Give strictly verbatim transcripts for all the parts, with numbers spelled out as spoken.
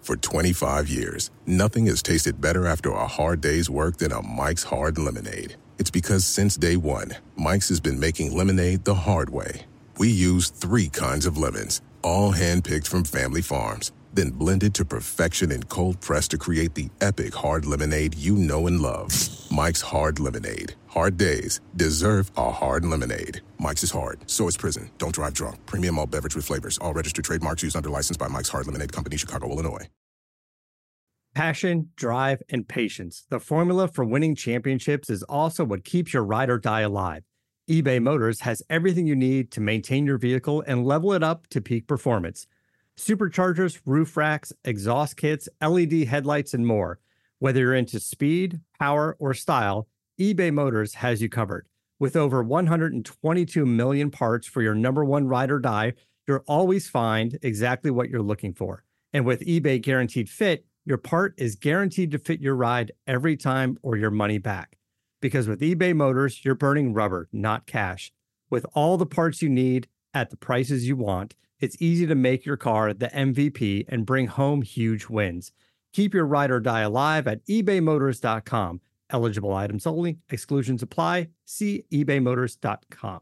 For twenty-five years, nothing has tasted better after a hard day's work than a Mike's Hard Lemonade. It's because since day one, Mike's has been making lemonade the hard way. We use three kinds of lemons, all hand-picked from family farms, then blended to perfection and cold pressed to create the epic hard lemonade you know and love. Mike's Hard Lemonade. Hard days deserve a hard lemonade. Mike's is hard, so is prison. Don't drive drunk. Premium malt beverage with flavors. All registered trademarks used under license by Mike's Hard Lemonade Company, Chicago, Illinois. Passion, drive, and patience. The formula for winning championships is also what keeps your ride or die alive. eBay Motors has everything you need to maintain your vehicle and level it up to peak performance. Superchargers, roof racks, exhaust kits, L E D headlights, and more. Whether you're into speed, power, or style, eBay Motors has you covered. With over one hundred twenty-two million parts for your number one ride or die, you'll always find exactly what you're looking for. And with eBay Guaranteed Fit, your part is guaranteed to fit your ride every time or your money back. Because with eBay Motors, you're burning rubber, not cash. With all the parts you need at the prices you want, it's easy to make your car the M V P and bring home huge wins. Keep your ride or die alive at ebay motors dot com. Eligible items only. Exclusions apply. See ebay motors dot com.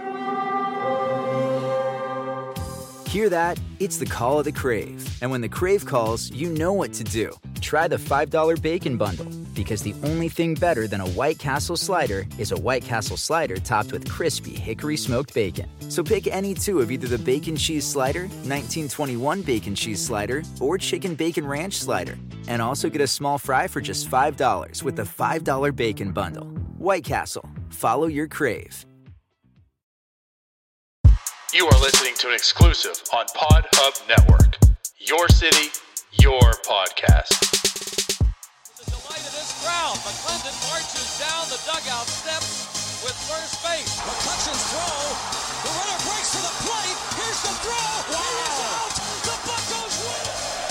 Hear that? It's the call of the Crave. And when the Crave calls, you know what to do. Try the five dollar Bacon Bundle. Because the only thing better than a White Castle slider is a White Castle slider topped with crispy hickory smoked bacon. So pick any two of either the Bacon Cheese Slider, nineteen twenty-one Bacon Cheese Slider, or Chicken Bacon Ranch Slider. And also get a small fry for just five dollars with the five dollar Bacon Bundle. White Castle. Follow your Crave. You are listening to an exclusive on Pod Hub Network. Your city, your podcast. The delight of this crowd, McClendon marches down the dugout steps with first base. McCutcheon's throw. The runner breaks to the plate. Here's the throw. Wow. He is out. The Buccos win.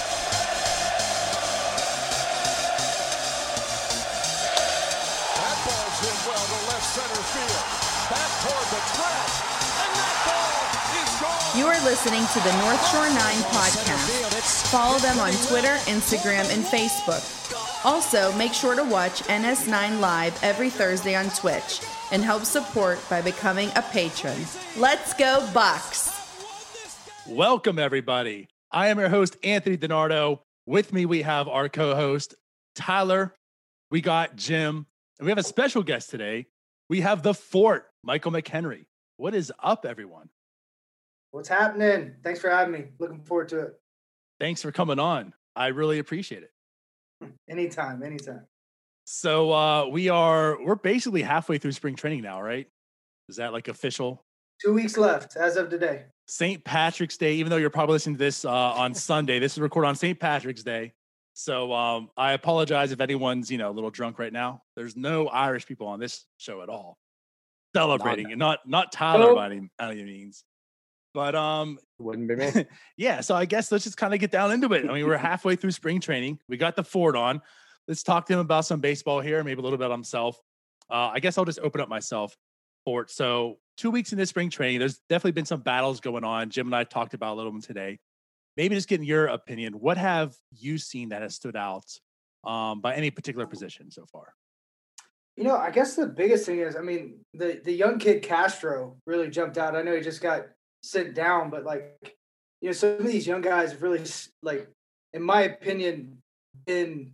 That ball's in well to left center field. Back toward the track. And that ball is gone. You are listening to the North Shore nine podcast. Follow them on Twitter, Instagram, and Facebook. Also, make sure to watch N S nine Live every Thursday on Twitch and help support by becoming a patron. Let's go Bucks! Welcome, everybody. I am your host, Anthony DiNardo. With me, we have our co-host, Tyler. We got Jim. And we have a special guest today. We have the Fort, Michael McHenry. What is up, everyone? What's happening? Thanks for having me. Looking forward to it. Thanks for coming on. I really appreciate it. Anytime, anytime. So uh, we are, we're basically halfway through spring training now, right? Is that like official? Two weeks left as of today. Saint Patrick's Day, even though you're probably listening to this uh, on Sunday, this is recorded on Saint Patrick's Day. So um, I apologize if anyone's, you know, a little drunk right now. There's no Irish people on this show at all celebrating, and not not Tyler by any, by any means. But um, wouldn't be me. Yeah, so I guess let's just kind of get down into it. I mean, we're halfway through spring training. We got the Ford on. Let's talk to him about some baseball here, maybe a little bit on himself. Uh, I guess I'll just open up myself, Fort. So two weeks into spring training, there's definitely been some battles going on. Jim and I talked about a little bit today. Maybe just getting your opinion. What have you seen that has stood out um, by any particular position so far? You know, I guess the biggest thing is, I mean, the, the young kid Castro really jumped out. I know he just got sent down, but like, you know, some of these young guys have really, like, in my opinion, been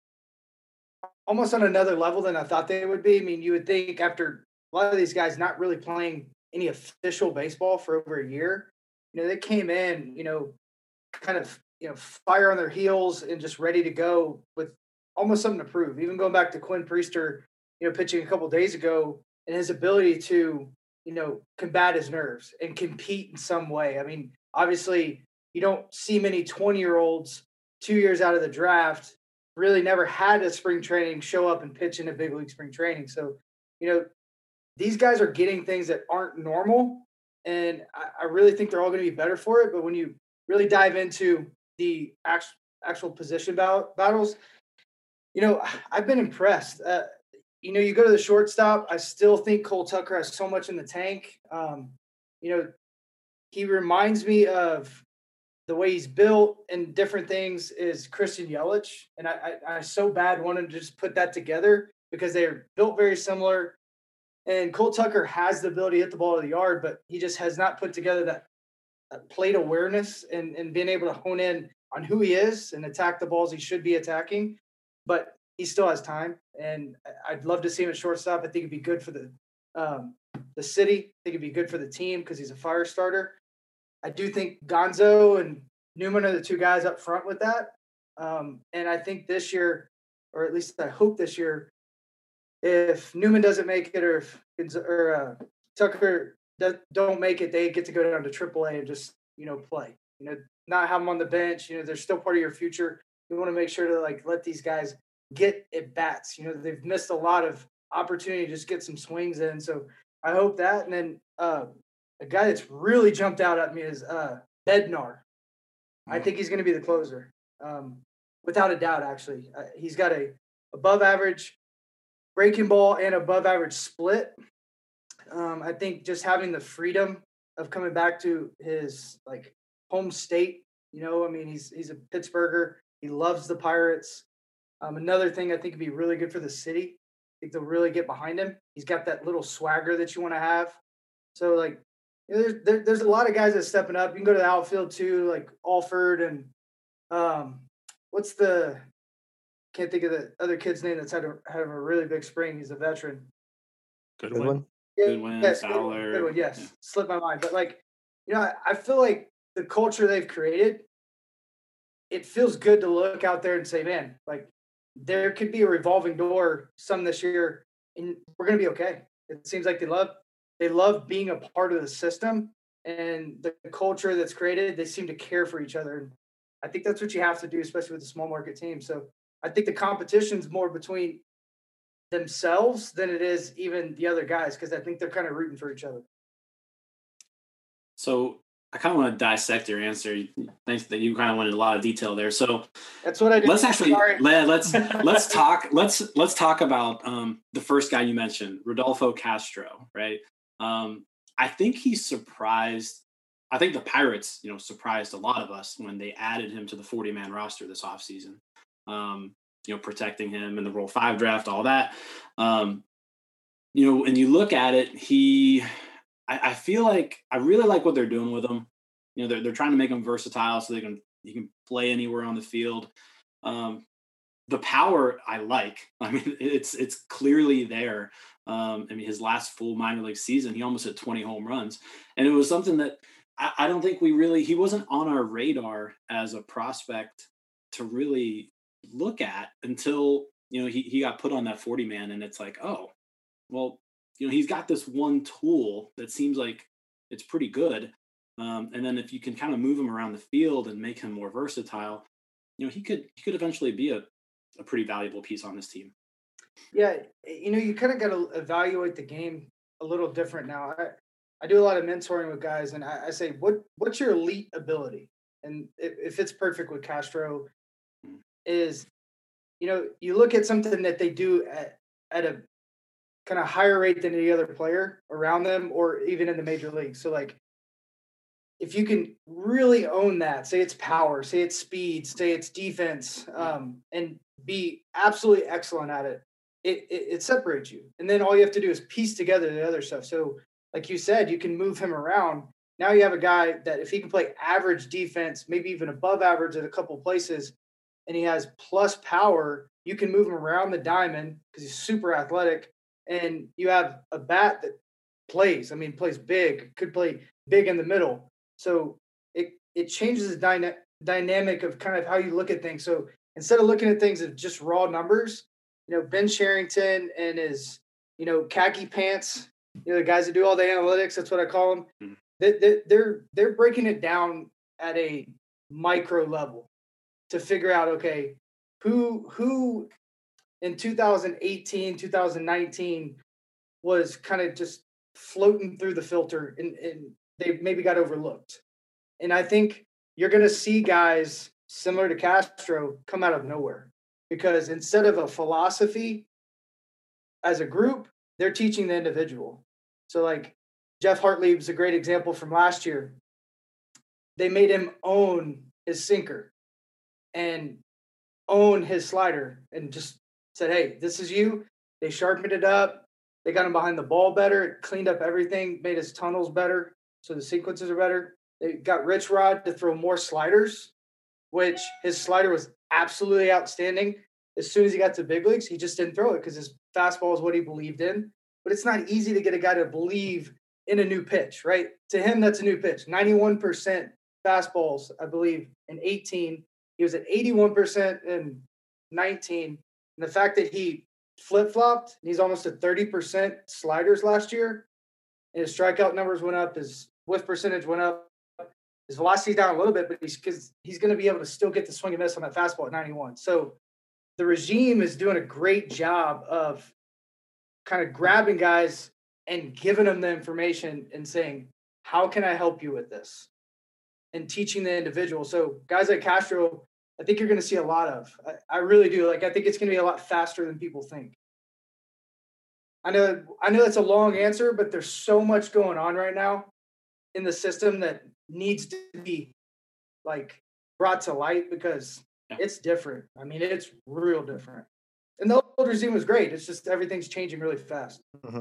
almost on another level than I thought they would be. I mean, you would think after a lot of these guys not really playing any official baseball for over a year, you know, they came in, you know, kind of, you know, fire on their heels and just ready to go with almost something to prove. Even going back to Quinn Priester, you know, pitching a couple of days ago, and his ability to, you know, combat his nerves and compete in some way. I mean, obviously you don't see many twenty year olds two years out of the draft really never had a spring training show up and pitch in a big league spring training. So, you know, these guys are getting things that aren't normal, and I, I really think they're all going to be better for it. But when you really dive into the actual, actual position battle, battles, you know, I've been impressed. Uh, you know, you go to the shortstop, I still think Cole Tucker has so much in the tank. Um, you know, he reminds me of the way he's built and different things is Christian Yelich. And I, I, I so bad wanted to just put that together because they're built very similar. And Cole Tucker has the ability to hit the ball to the yard, but he just has not put together that, that plate awareness and, and being able to hone in on who he is and attack the balls he should be attacking. But he still has time. And I'd love to see him at shortstop. I think it'd be good for the um, the city. I think it'd be good for the team because he's a fire starter. I do think Gonzo and Newman are the two guys up front with that. Um, and I think this year, or at least I hope this year, if Newman doesn't make it or if or, uh, Tucker does, don't make it, they get to go down to triple A and just, you know, play. You know, not have them on the bench. You know, they're still part of your future. You want to make sure to, like, let these guys get at bats. You know, they've missed a lot of opportunity to just get some swings in. So I hope that. And then uh, a guy that's really jumped out at me is uh, Bednar. I think he's going to be the closer, um, without a doubt, actually. Uh, he's got a above average breaking ball and above average split. Um, I think just having the freedom of coming back to his, like, home state, you know, I mean, he's he's a Pittsburgher. He loves the Pirates. Um, another thing I think would be really good for the city. I think they'll really get behind him. He's got that little swagger that you want to have. So, like, you know, there's there, there's a lot of guys that are stepping up. You can go to the outfield too, like Alford and um, what's the can't think of the other kid's name that's had a had a really big spring. He's a veteran. Goodwin. Yeah, Goodwin, yes, Fowler. Goodwin, Goodwin, yes, Yeah. slipped my mind. But, like, you know, I, I feel like the culture they've created, it feels good to look out there and say, man, like, there could be a revolving door some this year, and we're going to be okay. It seems like they love they love being a part of the system and the culture that's created. They seem to care for each other. And I think that's what you have to do, especially with a small market team. So I think the competition's more between themselves than it is even the other guys, because I think they're kind of rooting for each other. So I kind of want to dissect your answer. Thanks that you kind of went into a lot of detail there. So that's what I did. Let's actually Sorry. let, let's let's talk. Let's let's talk about um, the first guy you mentioned, Rodolfo Castro. Right. Um, I think he surprised. I think the Pirates, you know, surprised a lot of us when they added him to the forty-man roster this offseason. Um, you know, protecting him in the Rule Five draft, all that. Um, you know, when you look at it, he. I, I feel like I really like what they're doing with him. You know, they're they're trying to make him versatile so they can he can play anywhere on the field. Um, the power I like. I mean, it's it's clearly there. Um, I mean, his last full minor league season, he almost hit twenty home runs, and it was something that I, I don't think we really. He wasn't on our radar as a prospect to really look at until, you know, he he got put on that forty man, and it's like, oh, well. You know, he's got this one tool that seems like it's pretty good. Um, and then if you can kind of move him around the field and make him more versatile, you know, he could he could eventually be a, a pretty valuable piece on this team. Yeah, you know, you kind of got to evaluate the game a little different now. I, I do a lot of mentoring with guys, and I, I say, what what's your elite ability? And if, if it's perfect with Castro, is, you know, you look at something that they do at, at a kind of higher rate than any other player around them, or even in the major leagues. So, like, if you can really own that, say it's power, say it's speed, say it's defense, um, and be absolutely excellent at it, it, it, it separates you. And then all you have to do is piece together the other stuff. So, like you said, you can move him around. Now you have a guy that if he can play average defense, maybe even above average at a couple of places, and he has plus power, you can move him around the diamond because he's super athletic. And you have a bat that plays, I mean, plays big, could play big in the middle. So it it changes the dyna- dynamic of kind of how you look at things. So instead of looking at things as just raw numbers, you know, Ben Cherington and his, you know, khaki pants, you know, the guys that do all the analytics, that's what I call them. Mm-hmm. They, they're, they're breaking it down at a micro level to figure out, okay, who who – in two thousand eighteen, two thousand nineteen was kind of just floating through the filter, and, and they maybe got overlooked. And I think you're going to see guys similar to Castro come out of nowhere, because instead of a philosophy as a group, they're teaching the individual. So, like, Jeff Hartley was a great example from last year. they made him own his sinker and own his slider and just said, hey, this is you. They sharpened it up. They got him behind the ball better. It cleaned up everything, made his tunnels better, so the sequences are better. They got Rich Rod to throw more sliders, which his slider was absolutely outstanding. As soon as he got to big leagues, he just didn't throw it because his fastball is what he believed in. But it's not easy to get a guy to believe in a new pitch, right? To him, that's a new pitch. ninety-one percent fastballs, I believe, in eighteen. He was at eighty-one percent in nineteen. And the fact that he flip-flopped, he's almost at thirty percent sliders last year. And his strikeout numbers went up. His whiff percentage went up. His velocity's down a little bit, but he's because he's going to be able to still get the swing and miss on that fastball at ninety-one. So the regime is doing a great job of kind of grabbing guys and giving them the information and saying, how can I help you with this? And teaching the individual. So guys like Castro, I think you're going to see a lot of. I, I really do. Like, I think it's going to be a lot faster than people think. I know, I know that's a long answer, but there's so much going on right now in the system that needs to be like brought to light because yeah. it's different. I mean, it's real different. And the old regime was great. It's just everything's changing really fast. Mm-hmm.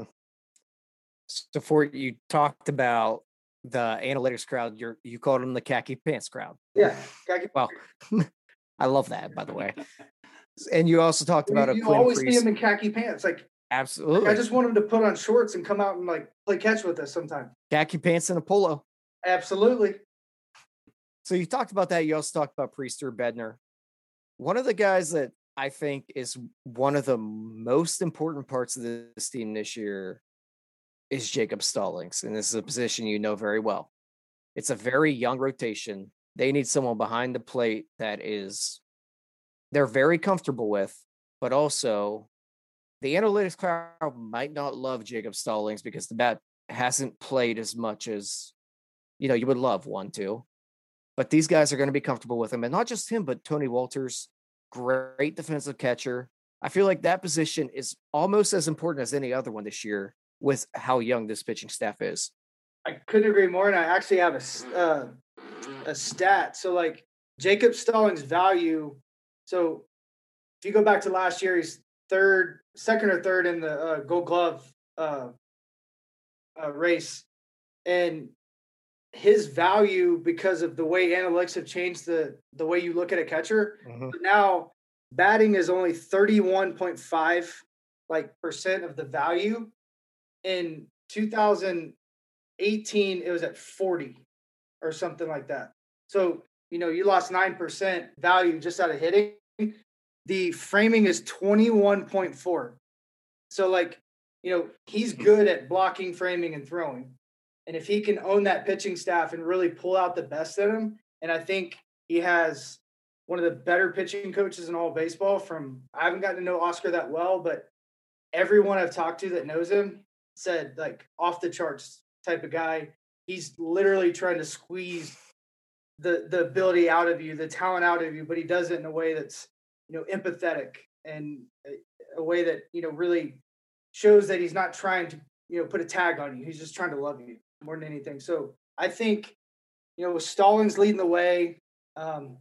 So for you talked about the analytics crowd, you you called them the khaki pants crowd. Yeah. Khaki well, I love that, by the way. And you also talked about you, a you Quinn always Priest. see him in khaki pants. Like, absolutely. Like, I just want him to put on shorts and come out and like play catch with us sometime. Khaki pants and a polo. Absolutely. So you talked about that. You also talked about Priester Bednar. One of the guys that I think is one of the most important parts of this team this year is Jacob Stallings. And this is a position you know very well. It's a very young rotation. They need someone behind the plate that is, they're very comfortable with, but also the analytics crowd might not love Jacob Stallings because the bat hasn't played as much as, you know, you would love one to. But these guys are going to be comfortable with him. And not just him, but Tony Walters, great defensive catcher. I feel like that position is almost as important as any other one this year with how young this pitching staff is. I couldn't agree more. And I actually have a, uh, a stat. So, like, Jacob Stallings' value. So, if you go back to last year, he's third, second or third in the uh, Gold Glove uh, uh, race. And his value, because of the way analytics have changed the, the way you look at a catcher, mm-hmm. but now batting is only thirty-one point five like percent of the value. In two thousand eighteen, it was at forty or something like that. So, you know, you lost nine percent value just out of hitting. The framing is twenty-one point four. So, like, you know, he's good at blocking, framing, and throwing. And if he can own that pitching staff and really pull out the best in him, and I think he has one of the better pitching coaches in all of baseball from, I haven't gotten to know Oscar that well, but everyone I've talked to that knows him said, like, off the charts type of guy. He's literally trying to squeeze the the ability out of you, the talent out of you, but he does it in a way that's, you know, empathetic and a, a way that, you know, really shows that he's not trying to, you know, put a tag on you. He's just trying to love you more than anything. So I think, you know, with Stallings leading the way, um,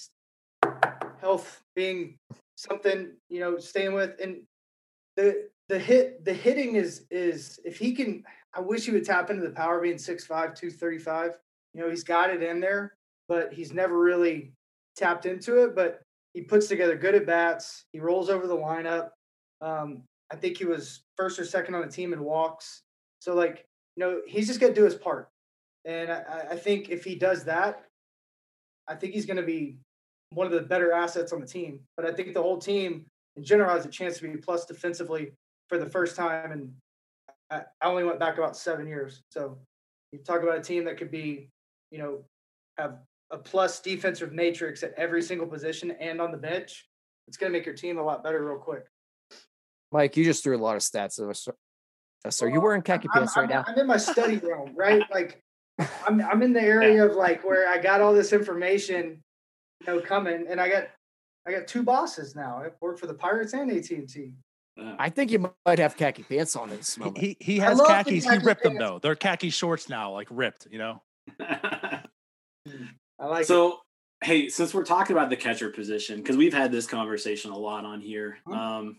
health being something, you know, staying with, and the the hit the hitting is is if he can, I wish he would tap into the power, being six five, two thirty-five. You know, he's got it in there, but he's never really tapped into it. But he puts together good at bats. He rolls over the lineup. Um, I think he was first or second on the team in walks. So, like, you know, he's just got to do his part. And I, I think if he does that, I think he's going to be one of the better assets on the team. But I think the whole team in general has a chance to be plus defensively for the first time. And I, I only went back about seven years. So you talk about a team that could be, you know, have a plus defensive matrix at every single position and on the bench. It's going to make your team a lot better real quick. Mike, you just threw a lot of stats at us. So are you wearing khaki I'm, pants I'm, right now? I'm in my study room, right? Like, I'm I'm in the area of like where I got all this information, you know, coming, and I got I got two bosses now. I work for the Pirates and A T and T. I think you might have khaki pants on at this moment. He he has khakis. He ripped them though. They're khaki shorts now, like ripped. You know. I like so, it. Hey, since we're talking about the catcher position, because we've had this conversation a lot on here, Huh? um,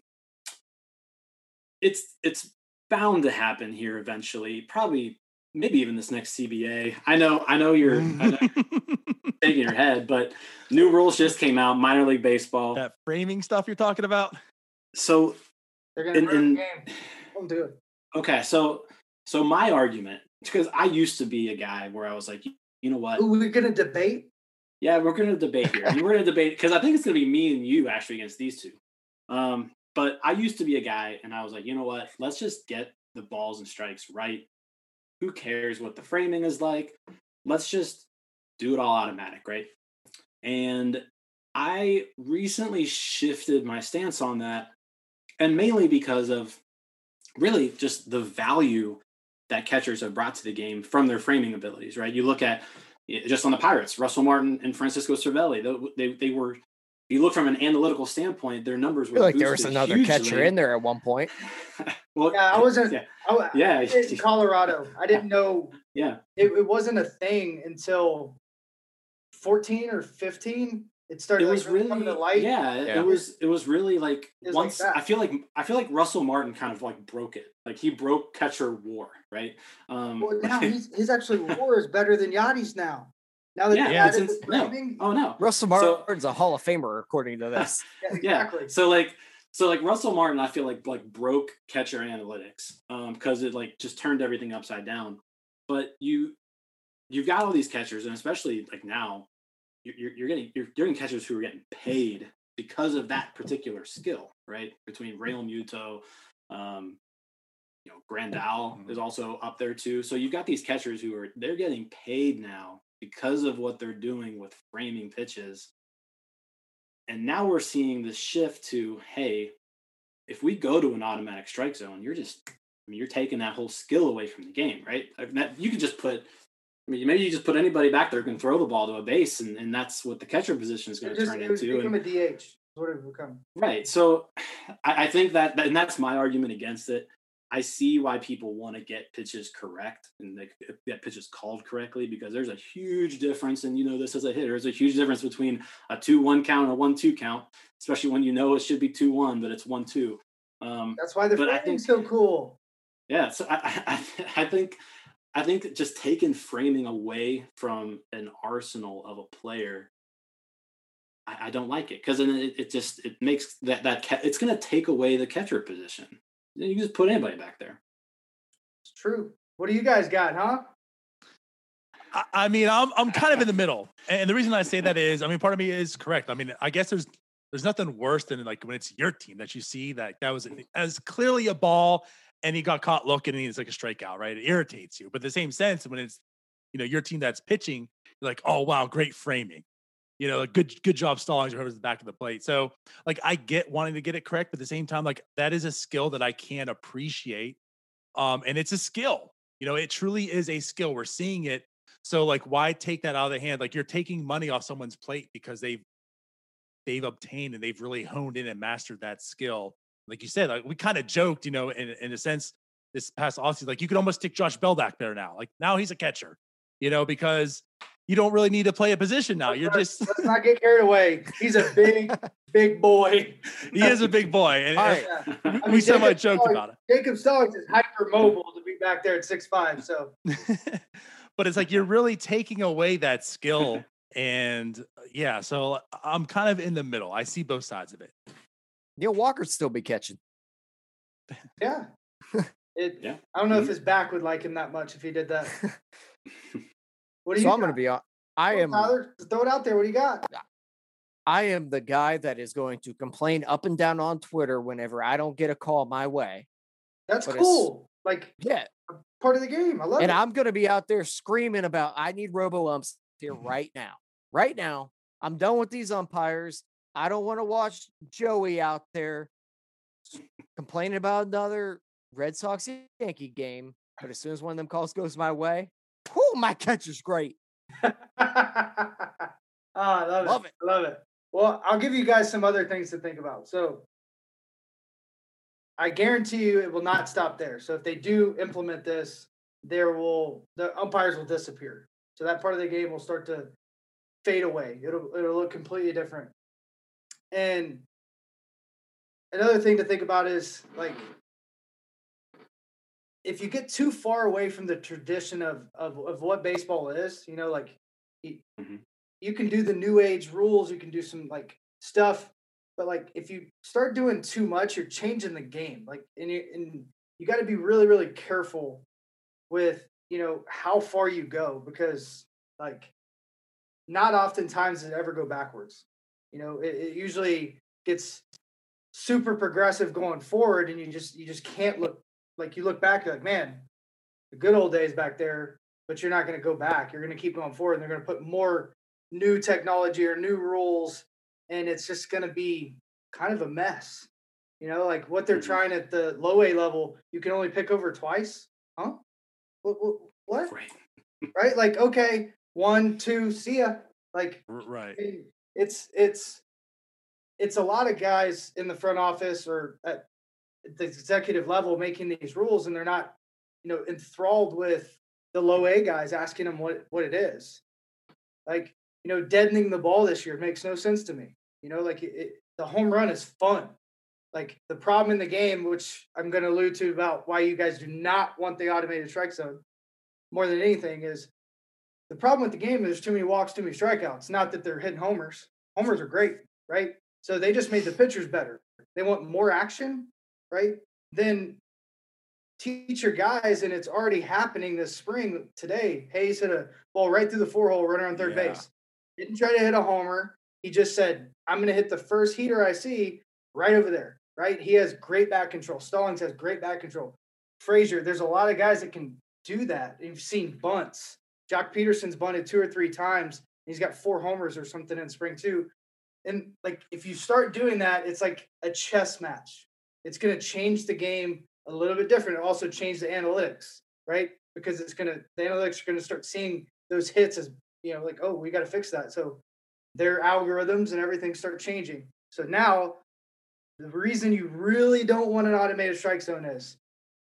it's it's bound to happen here eventually. Probably, maybe even this next C B A. I know, I know you're, I know you're shaking your head, but new rules just came out. Minor League Baseball. That framing stuff you're talking about. So, They're gonna in, ruin in, the game. Don't do it. okay, so so my argument, because I used to be a guy where I was like, you, you know what? Ooh, we're gonna debate. Yeah, we're going to debate here. And we're going to debate because I think it's going to be me and you actually against these two. Um, but I used to be a guy and I was like, you know what? Let's just get the balls and strikes right. Who cares what the framing is like? Let's just do it all automatic, right? And I recently shifted my stance on that, and mainly because of really just the value that catchers have brought to the game from their framing abilities, right? You look at just on the Pirates, Russell Martin and Francisco Cervelli, they, they, they were, if you look from an analytical standpoint, their numbers were I feel like there was another hugely. catcher in there at one point. Well, Yeah, I wasn't. Yeah, I, yeah. I did in Colorado. I didn't know. Yeah, it, it wasn't a thing until fourteen or fifteen. It started. It was like, really coming to light. Yeah, Yeah. it was. It was really like was once. like that. I feel like I feel like Russell Martin kind of like broke it. Like he broke catcher war, right? Um, Well, now he's his actually war is better than Yachty's now. Now that Yeah, they yeah, added it's the ins- no. framing, oh no, Russell So- Martin's a Hall of Famer, according to this. yeah, yeah. exactly. So like, so like Russell Martin, I feel like like broke catcher analytics um, because it like just turned everything upside down. But you, you've got all these catchers, and especially like now, you're you're, you're getting you're getting catchers who are getting paid because of that particular skill, right? Between Real Muto, um, you know, Grandal is also up there too. So you've got these catchers who are they're getting paid now because of what they're doing with framing pitches. And now we're seeing this shift to, hey, if we go to an automatic strike zone, you're just, I mean, you're taking that whole skill away from the game, right? I mean, that, you could just put, I mean, maybe you just put anybody back there who can throw the ball to a base, and, and that's what the catcher position is going It to just turn it was into. become And, a D H. Is what it would become. right. So I, I think that, and that's my argument against it. I see why people want to get pitches correct and they, get pitches called correctly, because there's a huge difference. And you know this as a hitter, there's a huge difference between a two one count and a one two count, especially when you know it should be two one, but it's one two. Um, That's why the but I framing's think- so cool. yeah, so I, I, I think I think that just taking framing away from an arsenal of a player, I, I don't like it, because then it, it just it makes that that ca- it's going to take away the catcher position. You can just put anybody back there. It's true. What do you guys got, huh? I, I mean, I'm I'm kind of in the middle, and the reason I say that is, I mean, part of me is correct. I mean, I guess there's there's nothing worse than like when it's your team that you see that that was as clearly a ball, and he got caught looking, and it's like a strikeout, right? It irritates you. But the same sense, when it's, you know, your team that's pitching, you're like, oh wow, great framing. You know, good good job stalling whoever's the back of the plate. So, like, I get wanting to get it correct, but at the same time, like, that is a skill that I can't appreciate. Um, and it's a skill. You know, it truly is a skill. We're seeing it. So, like, why take that out of the hand? Like, you're taking money off someone's plate because they've they've obtained and they've really honed in and mastered that skill. Like you said, like we kind of joked, you know, in in a sense, this past offseason, like you could almost stick Josh Bell back there now. Like now he's a catcher, you know, because you don't really need to play a position now. You're just Let's not get carried away. He's a big, big boy. he is a big boy, and, All and right. Yeah. I we mean, somewhat Jacob joked Stallings- about it. Jacob Stallings is hyper mobile to be back there at six five. So But it's like you're really taking away that skill, and yeah, so I'm kind of in the middle. I see both sides of it. Neil Walker'd still be catching. yeah, it. Yeah. I don't know if his back would like him that much if he did that. What do So you? I'm going to be on. I am. Tyler, just throw it out there. What do you got? I am the guy that is going to complain up and down on Twitter whenever I don't get a call my way. That's But it's- cool. Like Yeah. part of the game. I love And it. I'm going to be out there screaming about, I need robo umps here right now. Right now. I'm done with these umpires. I don't want to watch Joey out there complaining about another Red Sox Yankee game. But as soon as one of them calls goes my way, whoo, my catcher's great. Ah, I love, Love it. it. I love it. Well, I'll give you guys some other things to think about. So I guarantee you it will not stop there. So if they do implement this, there will the umpires will disappear. So that part of the game will start to fade away. It'll it'll look completely different. And another thing to think about is like if you get too far away from the tradition of of, of what baseball is, you know, like you, mm-hmm. you can do the new age rules, you can do some like stuff, but like if you start doing too much, you're changing the game. Like and you and you got to be really really careful with, you know, how far you go, because like not oftentimes does it ever go backwards. You know, it, it usually gets super progressive going forward, and you just you just can't look like you look back, you're like, man, the good old days back there, but you're not going to go back. You're going to keep going forward, and they're going to put more new technology or new rules, and it's just going to be kind of a mess. You know, like what they're mm-hmm. trying at the low A level, you can only pick over twice. Huh? What? What? Right. Right? Like, okay, one, two, see ya. Like, right. It's it's it's a lot of guys in the front office or at the executive level making these rules, and they're not, you know, enthralled with the low A guys asking them what, what it is. Like, you know, deadening the ball this year makes no sense to me. You know, like it, it, the home run is fun. Like the problem in the game, which I'm going to allude to about why you guys do not want the automated strike zone more than anything, is the problem with the game is there's too many walks, too many strikeouts. Not that they're hitting homers. Homers are great, right? So they just made the pitchers better. They want more action, right? Then teach your guys, and it's already happening this spring today. Hayes hit a ball right through the four hole, runner on third yeah. base. Didn't try to hit a homer. He just said, I'm going to hit the first heater I see right over there, right? He has great back control. Stallings has great back control. Frazier, there's a lot of guys that can do that. You've seen bunts. Jock Peterson's bunted two or three times. He's got four homers or something in spring too. And like, if you start doing that, it's like a chess match. It's going to change the game a little bit different. It also change the analytics, right? Because it's going to, the analytics are going to start seeing those hits as, you know, like, oh, we got to fix that. So their algorithms and everything start changing. So now the reason you really don't want an automated strike zone is,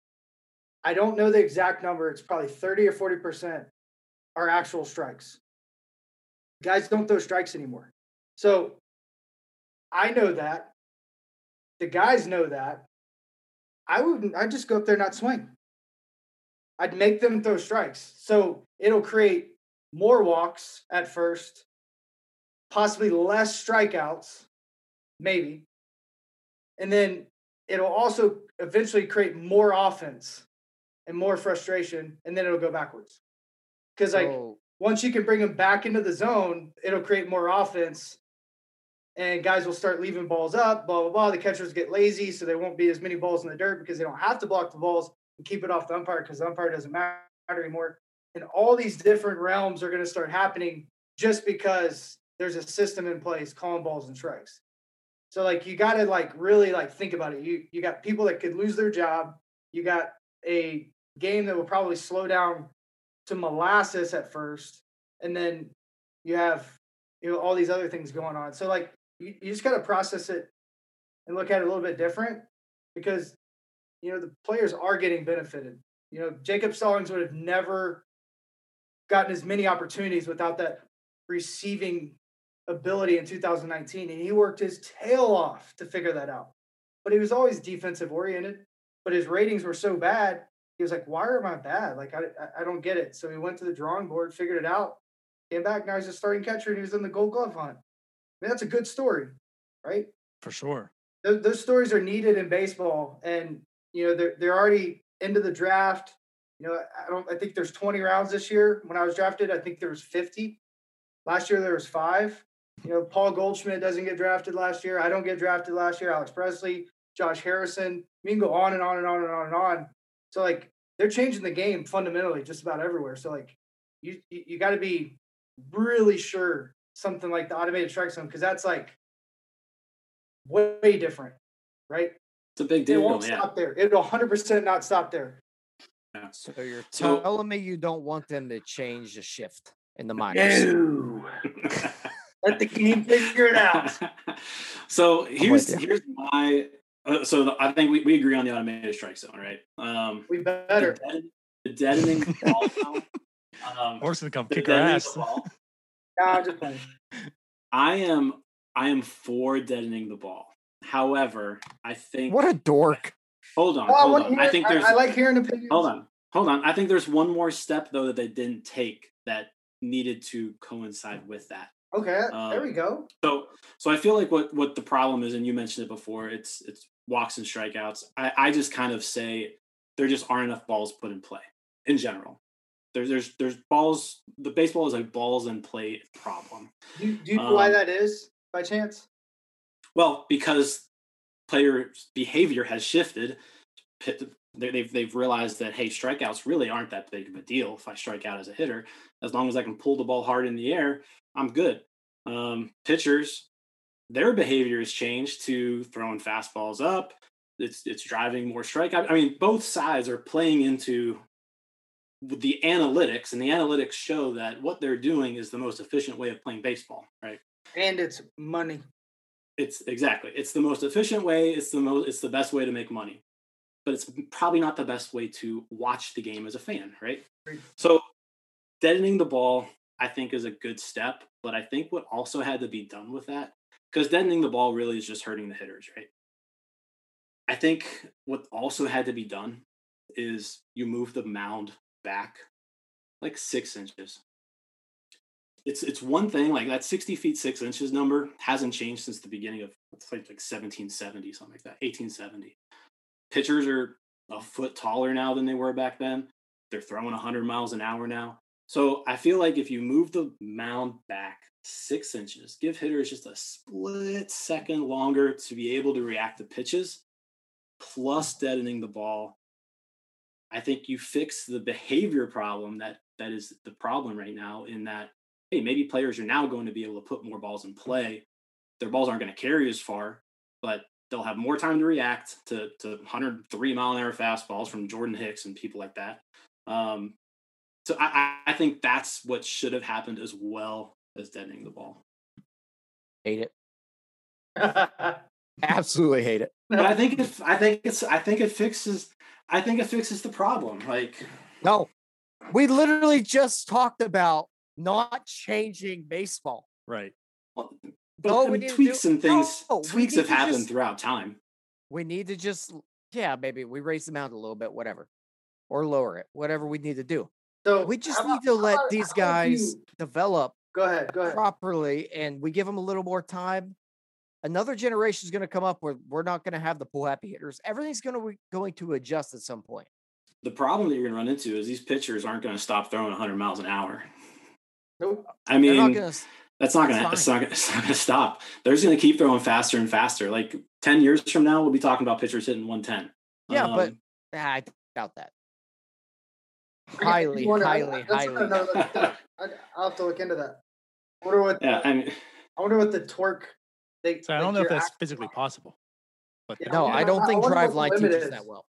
I don't know the exact number. It's probably thirty or forty percent are actual strikes. Guys don't throw strikes anymore. So I know that. The guys know that. I wouldn't, I'd just go up there and not swing. I'd make them throw strikes. So it'll create more walks at first, possibly less strikeouts, maybe. And then it'll also eventually create more offense and more frustration, and then it'll go backwards. Because like oh. once you can bring them back into the zone, it'll create more offense, and guys will start leaving balls up, blah, blah, blah. The catchers get lazy, so there won't be as many balls in the dirt because they don't have to block the balls and keep it off the umpire because the umpire doesn't matter anymore. And all these different realms are going to start happening just because there's a system in place calling balls and strikes. So like you got to like really like think about it. You you got people that could lose their job. You got a game that will probably slow down to molasses at first, and then you have, you know, all these other things going on. So like you, you just got to process it and look at it a little bit different, because you know the players are getting benefited. You know, Jacob Stallings would have never gotten as many opportunities without that receiving ability in two thousand nineteen, and he worked his tail off to figure that out. But he was always defensive oriented, but his ratings were so bad. He was like, why am I bad? Like, I, I don't get it. So he went to the drawing board, figured it out, came back. Now he's a starting catcher, and he was in the Gold Glove hunt. I mean, that's a good story, right? For sure. Those, those stories are needed in baseball, and you know they're they're already into the draft. You know, I don't. I think there's twenty rounds this year. When I was drafted, I think there was fifty. Last year there was five. You know, Paul Goldschmidt doesn't get drafted last year. I don't get drafted last year. Alex Presley, Josh Harrison. We can go on and on and on and on and on. So like they're changing the game fundamentally just about everywhere. So like you you, you got to be really sure something like the automated strike zone, because that's like way different, right? It's a big deal. It won't yeah. stop there. It'll one hundred percent not stop there. Yeah. So you're So- telling me you don't want them to change the shift in the minors? No. Let the game figure it out. So here's with you. here's my uh, so the, I think we, we agree on the automated strike zone, right? Um, We better. The, dead, the deadening ball count, um, Orson come the kick our deadening ass. ball, No, I'm just playing. I am I am for deadening the ball. However, I think what a dork. Hold on, Oh, I hold wanna on. hear- I think there's I, I like hearing opinions. hold on, hold on. I think there's one more step though that they didn't take that needed to coincide with that. Okay, Um, there we go. So, so I feel like what what the problem is, and you mentioned it before, it's it's walks and strikeouts. I, I just kind of say there just aren't enough balls put in play in general. There's there's there's balls. The baseball is a balls in play problem. Do you, do you know Um, why that is, by chance? Well, because players' behavior has shifted. They- They've they've realized that hey, strikeouts really aren't that big of a deal. If I strike out as a hitter, as long as I can pull the ball hard in the air, I'm good. Um, pitchers, their behavior has changed to throwing fastballs up. It's it's driving more strikeout. I mean, both sides are playing into the analytics, and the analytics show that what they're doing is the most efficient way of playing baseball, right? And it's money. It's exactly. It's the most efficient way. It's the most. It's the best way to make money, but it's probably not the best way to watch the game as a fan, right? Right. So, deadening the ball, I think, is a good step. But I think what also had to be done with that, because deadening the ball really is just hurting the hitters, right? I think what also had to be done is you move the mound back like six inches. It's it's one thing, like that sixty feet six inches number hasn't changed since the beginning of it's like like seventeen seventy, something like that, eighteen seventy. Pitchers are a foot taller now than they were back then. They're throwing one hundred miles an hour now. So I feel like if you move the mound back six inches, give hitters just a split second longer to be able to react to pitches, plus deadening the ball, I think you fix the behavior problem that that is the problem right now, in that, hey, maybe players are now going to be able to put more balls in play. Their balls aren't going to carry as far, but they'll have more time to react to, to one hundred three mile an hour fastballs from Jordan Hicks and people like that. Um, so I, I think that's what should have happened as well as deadening the ball. Hate it. Absolutely hate it. But I think it, I think it's I think it fixes I think it fixes the problem. Like, no, we literally just talked about not changing baseball. Right. Well, but Oh, I we mean, need to tweaks do- and things No, we tweaks need have to happened just- throughout time. We need to just, yeah, maybe we raise the mound a little bit, whatever, or lower it, whatever we need to do. So We just how need about- to how let about- these how about guys you- develop Go ahead. Go ahead. properly, and we give them a little more time. Another generation is going to come up where we're not going to have the pull happy hitters. Everything's going to going to adjust at some point. The problem that you're going to run into is these pitchers aren't going to stop throwing one hundred miles an hour. Nope. I They're mean, not going to. that's not going to that's it's not, gonna- it's not going to stop. They're just going to keep throwing faster and faster. Like ten years from now, we'll be talking about pitchers hitting one ten. Yeah, Um, but ah, I doubt that. Highly, Wonder- highly, that's highly. another- I- I'll have to look into that. I wonder what. yeah, I mean, I wonder what the torque. They, So I don't like know if your that's act- physically possible. But Yeah, No, I I don't I think wonder what drive the line limit teaches is. that well.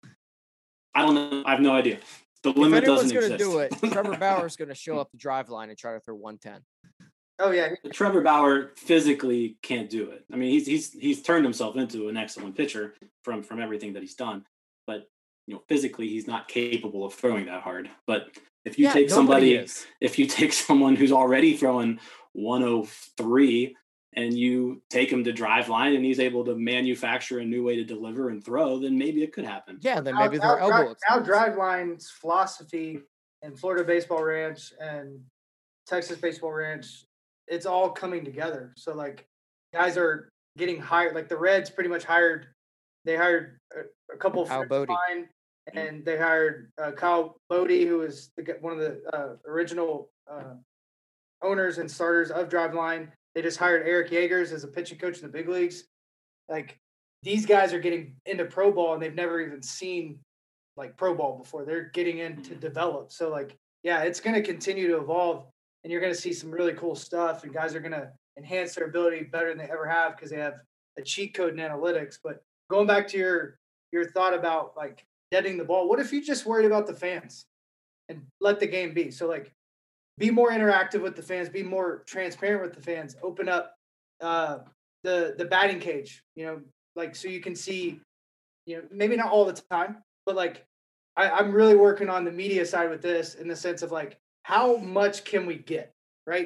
I don't know. I have no idea. The If limit anyone's doesn't going to exist. do it, Trevor Bauer is going to show up the drive line and try to throw one ten. Oh yeah, Trevor Bauer physically can't do it. I mean, he's he's he's turned himself into an excellent pitcher from from everything that he's done, but you know, physically he's not capable of throwing that hard. But if you Yeah, take nobody somebody, is. if you take someone who's already throwing one oh three and you take him to drive line and he's able to manufacture a new way to deliver and throw, then maybe it could happen. Yeah, then now, maybe now, their elbow. drive, now extends. drive lines philosophy and Florida Baseball Ranch and Texas Baseball Ranch, it's all coming together. So like guys are getting hired. Like the Reds pretty much hired. They hired a, a couple of Kyle friends of Bodie. mine, and they hired uh, Kyle Bodie, who was the, g- one of the uh, original uh, owners and starters of Driveline. They just hired Eric Yeagers as a pitching coach in the big leagues. Like these guys are getting into pro ball and they've never even seen like pro ball before. They're getting in to develop. So like, yeah, it's going to continue to evolve and you're going to see some really cool stuff and guys are going to enhance their ability better than they ever have because they have a cheat code in analytics. But going back to your, your thought about like deadening the ball, what if you just worried about the fans and let the game be? So like, be more interactive with the fans, be more transparent with the fans, open up uh, the the batting cage, you know, like so you can see, you know, maybe not all the time, but like I, I'm really working on the media side with this in the sense of like how much can we get, right?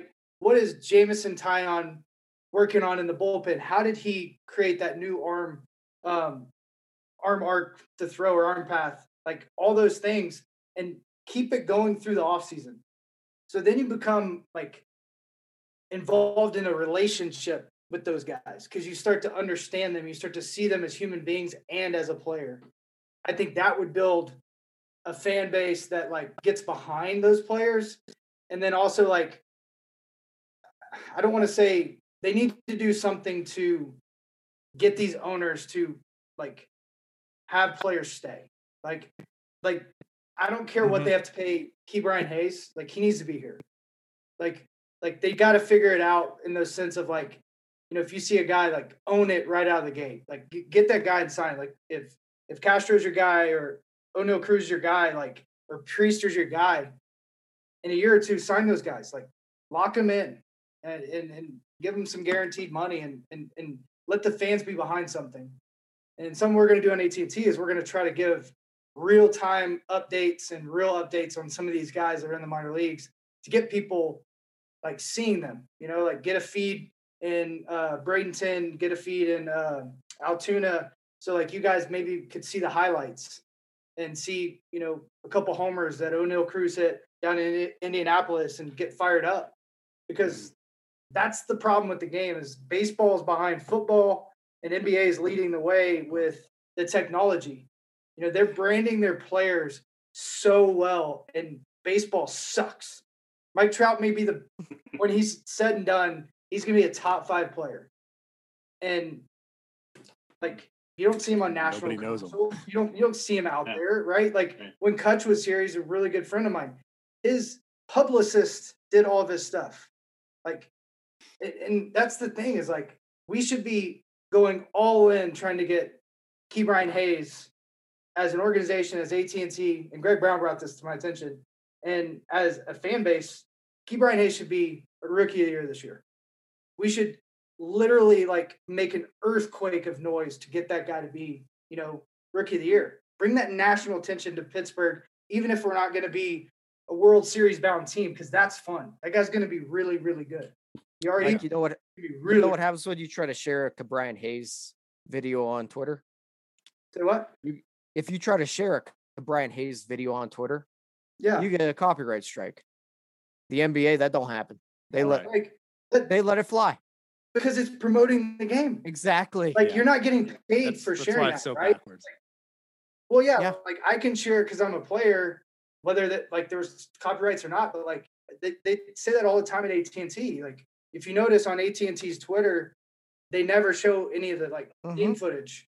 what is Jamison Tyon working on in the bullpen? How did he create that new arm, um, arm arc to throw or arm path? Like all those things, and keep it going through the off season. So then you become like involved in a relationship with those guys because you start to understand them. You start to see them as human beings and as a player. I think that would build a fan base that like gets behind those players. And then also like, I don't want to say they need to do something to get these owners to like have players stay. Like, like I don't care mm-hmm. what they have to pay Ke'Bryan Hayes. Like he needs to be here. Like, like they got to figure it out in the sense of like, you know, if you see a guy like own it right out of the gate, like get that guy and sign. Like if if Castro's your guy or O'Neal Cruz is your guy, like or Priester's your guy, in a year or two, sign those guys. Like lock them in and and, and give them some guaranteed money and and and let the fans be behind something. And something we're going to do on A T and T is we're going to try to give real time updates and real updates on some of these guys that are in the minor leagues to get people like seeing them. You know, like get a feed in uh, Bradenton, get a feed in uh, Altoona. So like you guys maybe could see the highlights and see, you know, a couple homers that O'Neal Cruz hit down in Indianapolis and get fired up, because that's the problem with the game is baseball is behind football and N B A is leading the way with the technology. You know, they're branding their players so well and baseball sucks. Mike Trout may be the, when he's said and done, he's going to be a top five player. And like, you don't see him on national. Nobody knows him. You don't, you don't see him out yeah. there, right? Like right. when Kutch was here, he's a really good friend of mine. His publicist did all of his stuff. Like, and that's the thing is like, we should be going all in trying to get Ke'Bryan Hayes as an organization, as A T and T, and Greg Brown brought this to my attention. And as a fan base, Ke'Bryan Hayes should be a rookie of the year this year. We should literally like make an earthquake of noise to get that guy to be, you know, rookie of the year. Bring that national attention to Pittsburgh, even if we're not going to be a World Series bound team, because that's fun. That guy's going to be really, really good. You already, like, you know what? Really you know what happens when you try to share a Ke'Bryan Hayes video on Twitter? Say what? You, if you try to share a Ke'Bryan Hayes video on Twitter, yeah, you get a copyright strike. The N B A, that don't happen. They let like, they let it fly because it's promoting the game. Exactly. Like yeah. you're not getting paid that's, for that's sharing that, so right? Backwards. Well, yeah, yeah, like I can share because I'm a player, whether that like there's copyrights or not. But like they, they say that all the time at A T and T. Like if you notice on A T and T's Twitter, they never show any of the like mm-hmm. game footage,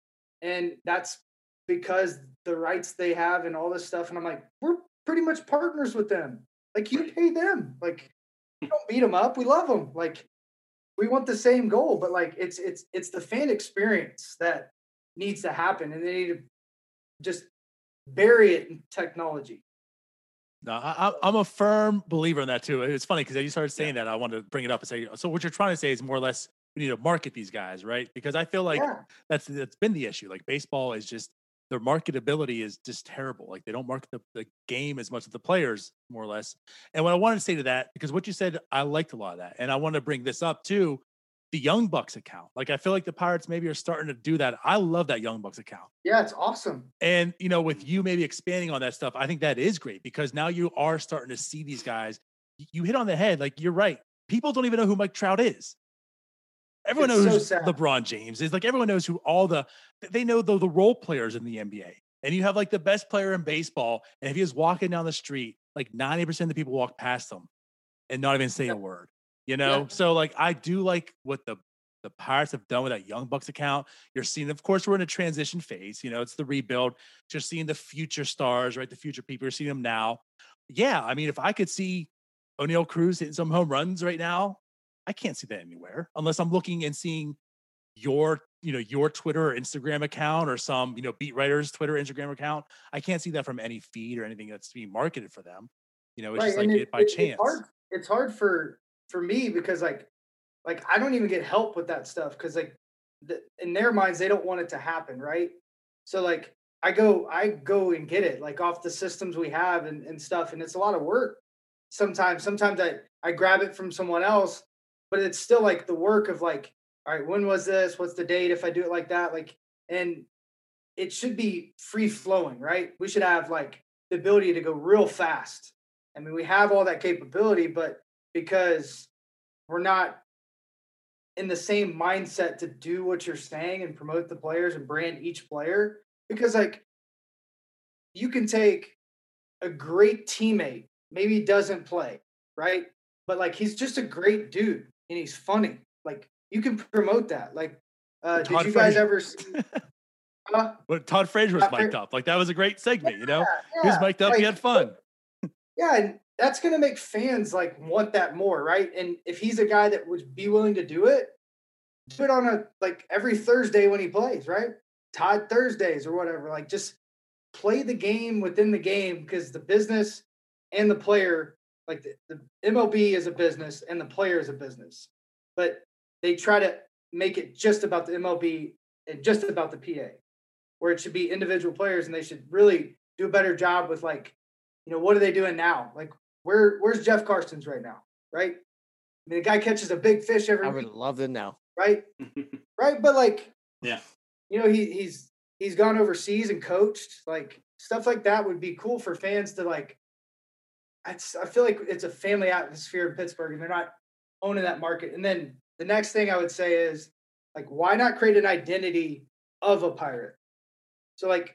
and that's because the rights they have and all this stuff. And I'm like, we're pretty much partners with them. Like you pay them. Like we don't beat them up. We love them. Like we want the same goal. But like it's it's it's the fan experience that needs to happen, and they need to just bury it in technology. No, I, I'm a firm believer in that too. It's funny because you started saying yeah. that. I wanted to bring it up and say, so what you're trying to say is more or less we need to market these guys, right? Because I feel like yeah. that's that's been the issue. Like baseball is just their marketability is just terrible. Like they don't market the, the game as much as the players, more or less. And what I wanted to say to that, because what you said, I liked a lot of that, and I want to bring this up too. The Young Bucks account. Like, I feel like the Pirates maybe are starting to do that. I love that Young Bucks account. Yeah, it's awesome. And, you know, with you maybe expanding on that stuff, I think that is great because now you are starting to see these guys. You hit on the head. Like, you're right. People don't even know who Mike Trout is. Everyone it's knows so who LeBron James is. Like, everyone knows who all the, they know the, the role players in the N B A. And you have like the best player in baseball. And if he was walking down the street, like ninety percent of the people walk past him and not even say yeah. a word, you know? Yeah. So like, I do like what the, the Pirates have done with that Young Bucks account. You're seeing, of course, we're in a transition phase. You know, it's the rebuild. You're seeing the future stars, right? The future people. You're seeing them now. Yeah, I mean, if I could see O'Neal Cruz hitting some home runs right now, I can't see that anywhere unless I'm looking and seeing your, you know, your Twitter or Instagram account or some, you know, beat writers' Twitter, Instagram account. I can't see that from any feed or anything that's being marketed for them. You know, it's right. just like it, it by it, chance. It's hard, it's hard for for me because like. Like, I don't even get help with that stuff because, like, the, in their minds, they don't want it to happen, right? So, like, I go I go and get it, like, off the systems we have and, and stuff, and it's a lot of work. sometimes. Sometimes I, I grab it from someone else, but it's still like the work of like, all right, when was this? What's the date? If I do it like that, like, and it should be free flowing, right? We should have like the ability to go real fast. I mean, we have all that capability, but because we're not in the same mindset to do what you're saying and promote the players and brand each player, because like you can take a great teammate, maybe he doesn't play, right? But like he's just a great dude and he's funny. Like you can promote that. Like, uh, did you guys Frazier. ever see? Uh, When Todd Frazier was Todd mic'd Fra- up, like that was a great segment, you know? Yeah, He was yeah, mic'd up, like- he had fun. Yeah, and that's going to make fans like want that more, right? And if he's a guy that would be willing to do it, do it on a like every Thursday when he plays, right? Todd Thursdays or whatever. Like just play the game within the game because the business and the player, like the, the M L B is a business and the player is a business, but they try to make it just about the M L B and just about the P A, where it should be individual players and they should really do a better job with like, you know, what are they doing now? Like, where where's Jeff Karstens right now? Right? I mean, the guy catches a big fish every I would week, love to know. right? Right? But like, Yeah. you know, he he's he's gone overseas and coached. Like stuff like that would be cool for fans to like. It's, I feel like it's a family atmosphere in Pittsburgh, and they're not owning that market. And then the next thing I would say is like, why not create an identity of a Pirate? So like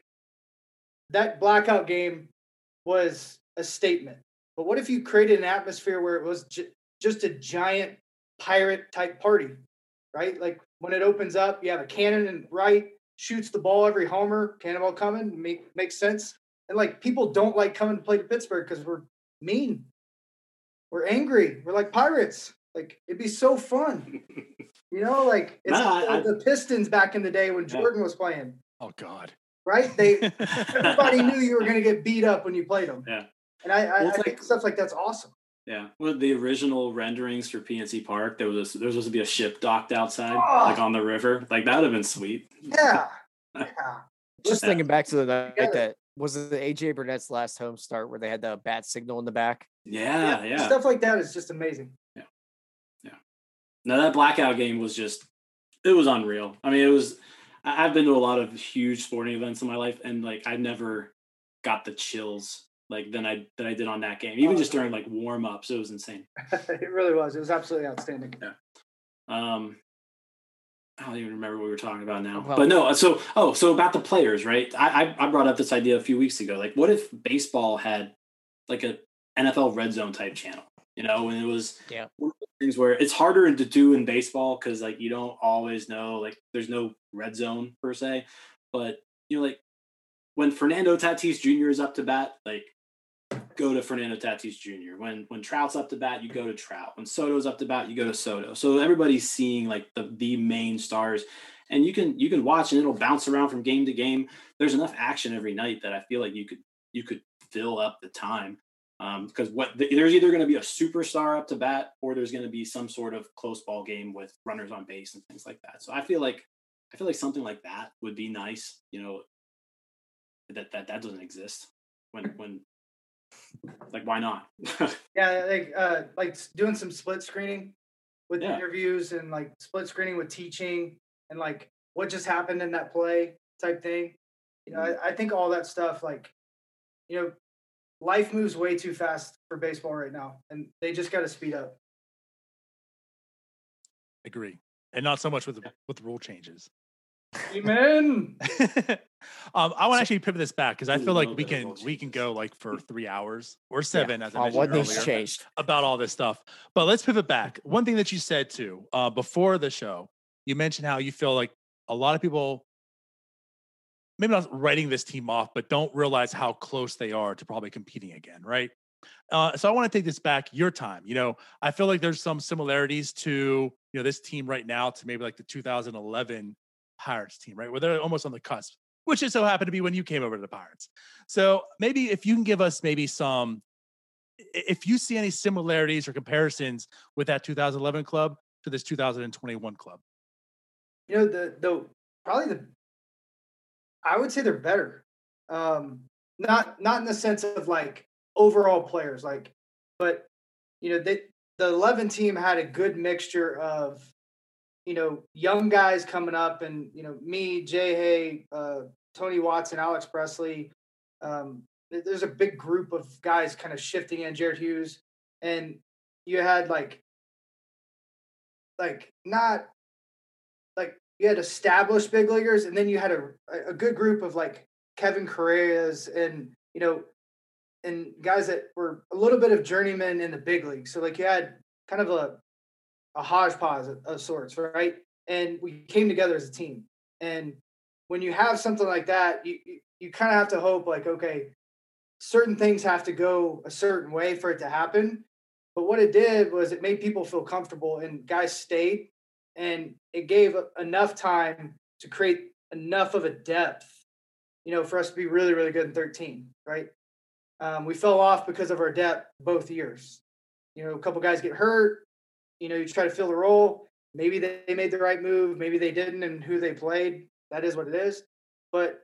that blackout game was a statement. But what if you created an atmosphere where it was j- just a giant pirate type party, right? Like when it opens up, you have a cannon and right shoots the ball every homer, cannonball coming, make, makes sense. And like people don't like coming to play to Pittsburgh because we're mean. We're angry. We're like pirates. Like it'd be so fun. You know, like it's No, like I- the Pistons back in the day when Jordan was playing, Oh God. right? They everybody knew you were going to get beat up when you played them. Yeah. And I, I, Well, I it's think like- stuff like that's awesome. Yeah. Well, the original renderings for P N C Park, there was a, there was supposed to be a ship docked outside, Oh. like on the river. Like that would have been sweet. Yeah. Yeah. Just Yeah. thinking back to the night Together. that was it the A J Burnett's last home start where they had the bat signal in the back. Yeah, yeah. Stuff like that is just amazing. No, that blackout game was just, it was unreal. I mean, it was, I- I've been to a lot of huge sporting events in my life, and like I never got the chills like than I than I did on that game. Even Oh, just during like warm ups, it was insane. It really was. It was absolutely outstanding. Um, I don't even remember what we were talking about now. Well- but no, so oh, so about the players, right? I, I I brought up this idea a few weeks ago. Like, what if baseball had like a N F L Red Zone type channel? You know, and it was Yeah. one of those things where it's harder to do in baseball because like you don't always know, like there's no red zone per se. But you know, like when Fernando Tatis Junior is up to bat, like go to Fernando Tatis Junior When when Trout's up to bat, you go to Trout. When Soto's up to bat, you go to Soto. So everybody's seeing like the the main stars, and you can you can watch and it'll bounce around from game to game. There's enough action every night that I feel like you could you could fill up the time. Um, because what there's either going to be a superstar up to bat, or there's going to be some sort of close ball game with runners on base and things like that. So I feel like I feel like something like that would be nice. You know, that that that doesn't exist. When when like why not? Yeah, like uh, like doing some split screening with Yeah. interviews and like split screening with teaching and like what just happened in that play type thing. You know, I, I think all that stuff, like, you know, life moves way too fast for baseball right now, and they just got to speed up. Agree. And not so much with the, with the rule changes. Amen. um, I want to actually pivot this back because I Ooh, feel a like little we bit of can rule we can changes. go like for three hours or seven as I Uh, mentioned what needs earlier changed? about all this stuff. But let's pivot back. One thing that you said too uh, before the show, you mentioned how you feel like a lot of people maybe not writing this team off, but don't realize how close they are to probably competing again, right? Uh, so I want to take this back your time. You know, I feel like there's some similarities to, you know, this team right now to maybe like the two thousand eleven Pirates team, right? Where they're almost on the cusp, which just so happened to be when you came over to the Pirates. So maybe if you can give us maybe some, if you see any similarities or comparisons with that two thousand eleven club to this two thousand twenty-one club. You know, the the probably the I would say they're better. Um, not not in the sense of like overall players, like, but you know, they, the eleven team had a good mixture of, you know, young guys coming up, and you know, me, Jay Hay, uh, Tony Watson, Alex Presley. Um, there's a big group of guys kind of shifting in, Jared Hughes, and you had like, like not like you had established big leaguers, and then you had a a good group of like Kevin Correa's and you know, and guys that were a little bit of journeymen in the big league. So like you had kind of a a hodgepodge of, of sorts, right? And we came together as a team. And when you have something like that, you you, you kind of have to hope like, okay, certain things have to go a certain way for it to happen. But what it did was it made people feel comfortable, and guys stayed, and it gave enough time to create enough of a depth, you know, for us to be really, really good in thirteen, right? Um, we fell off because of our depth both years. You know, a couple guys get hurt. You know, you try to fill the role. Maybe they made the right move. Maybe they didn't, and who they played. That is what it is. But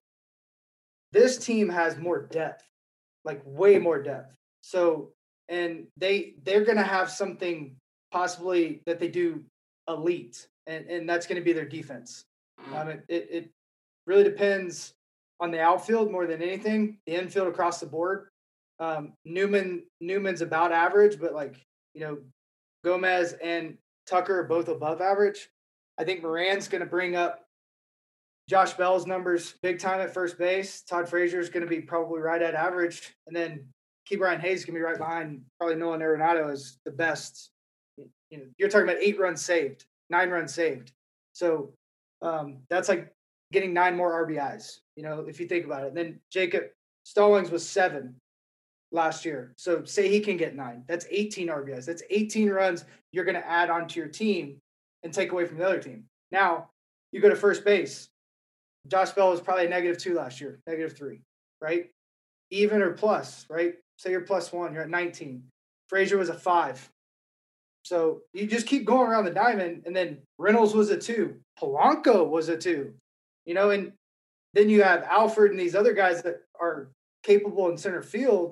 this team has more depth, like way more depth. So, and they they're going to have something possibly that they do elite, and and that's going to be their defense. Um, it, it it really depends on the outfield more than anything. The infield across the board. Um, Newman Newman's about average, but like you know, Gomez and Tucker are both above average. I think Moran's going to bring up Josh Bell's numbers big time at first base. Todd Frazier is going to be probably right at average, and then Key Brian Hayes is going to be right behind probably Nolan Arenado as the best. You know, you're talking about eight runs saved, nine runs saved. So um, that's like getting nine more R B Is. You know, if you think about it. And then Jacob Stallings was seven last year. So say he can get nine. That's eighteen R B Is. That's eighteen runs you're going to add onto your team and take away from the other team. Now you go to first base. Josh Bell was probably a negative two last year, negative three, right? Even or plus, right? Say you're plus one, you're at nineteen. Frazier was a five. So you just keep going around the diamond, and then Reynolds was a two. Polanco was a two, you know, and then you have Alfred and these other guys that are capable in center field.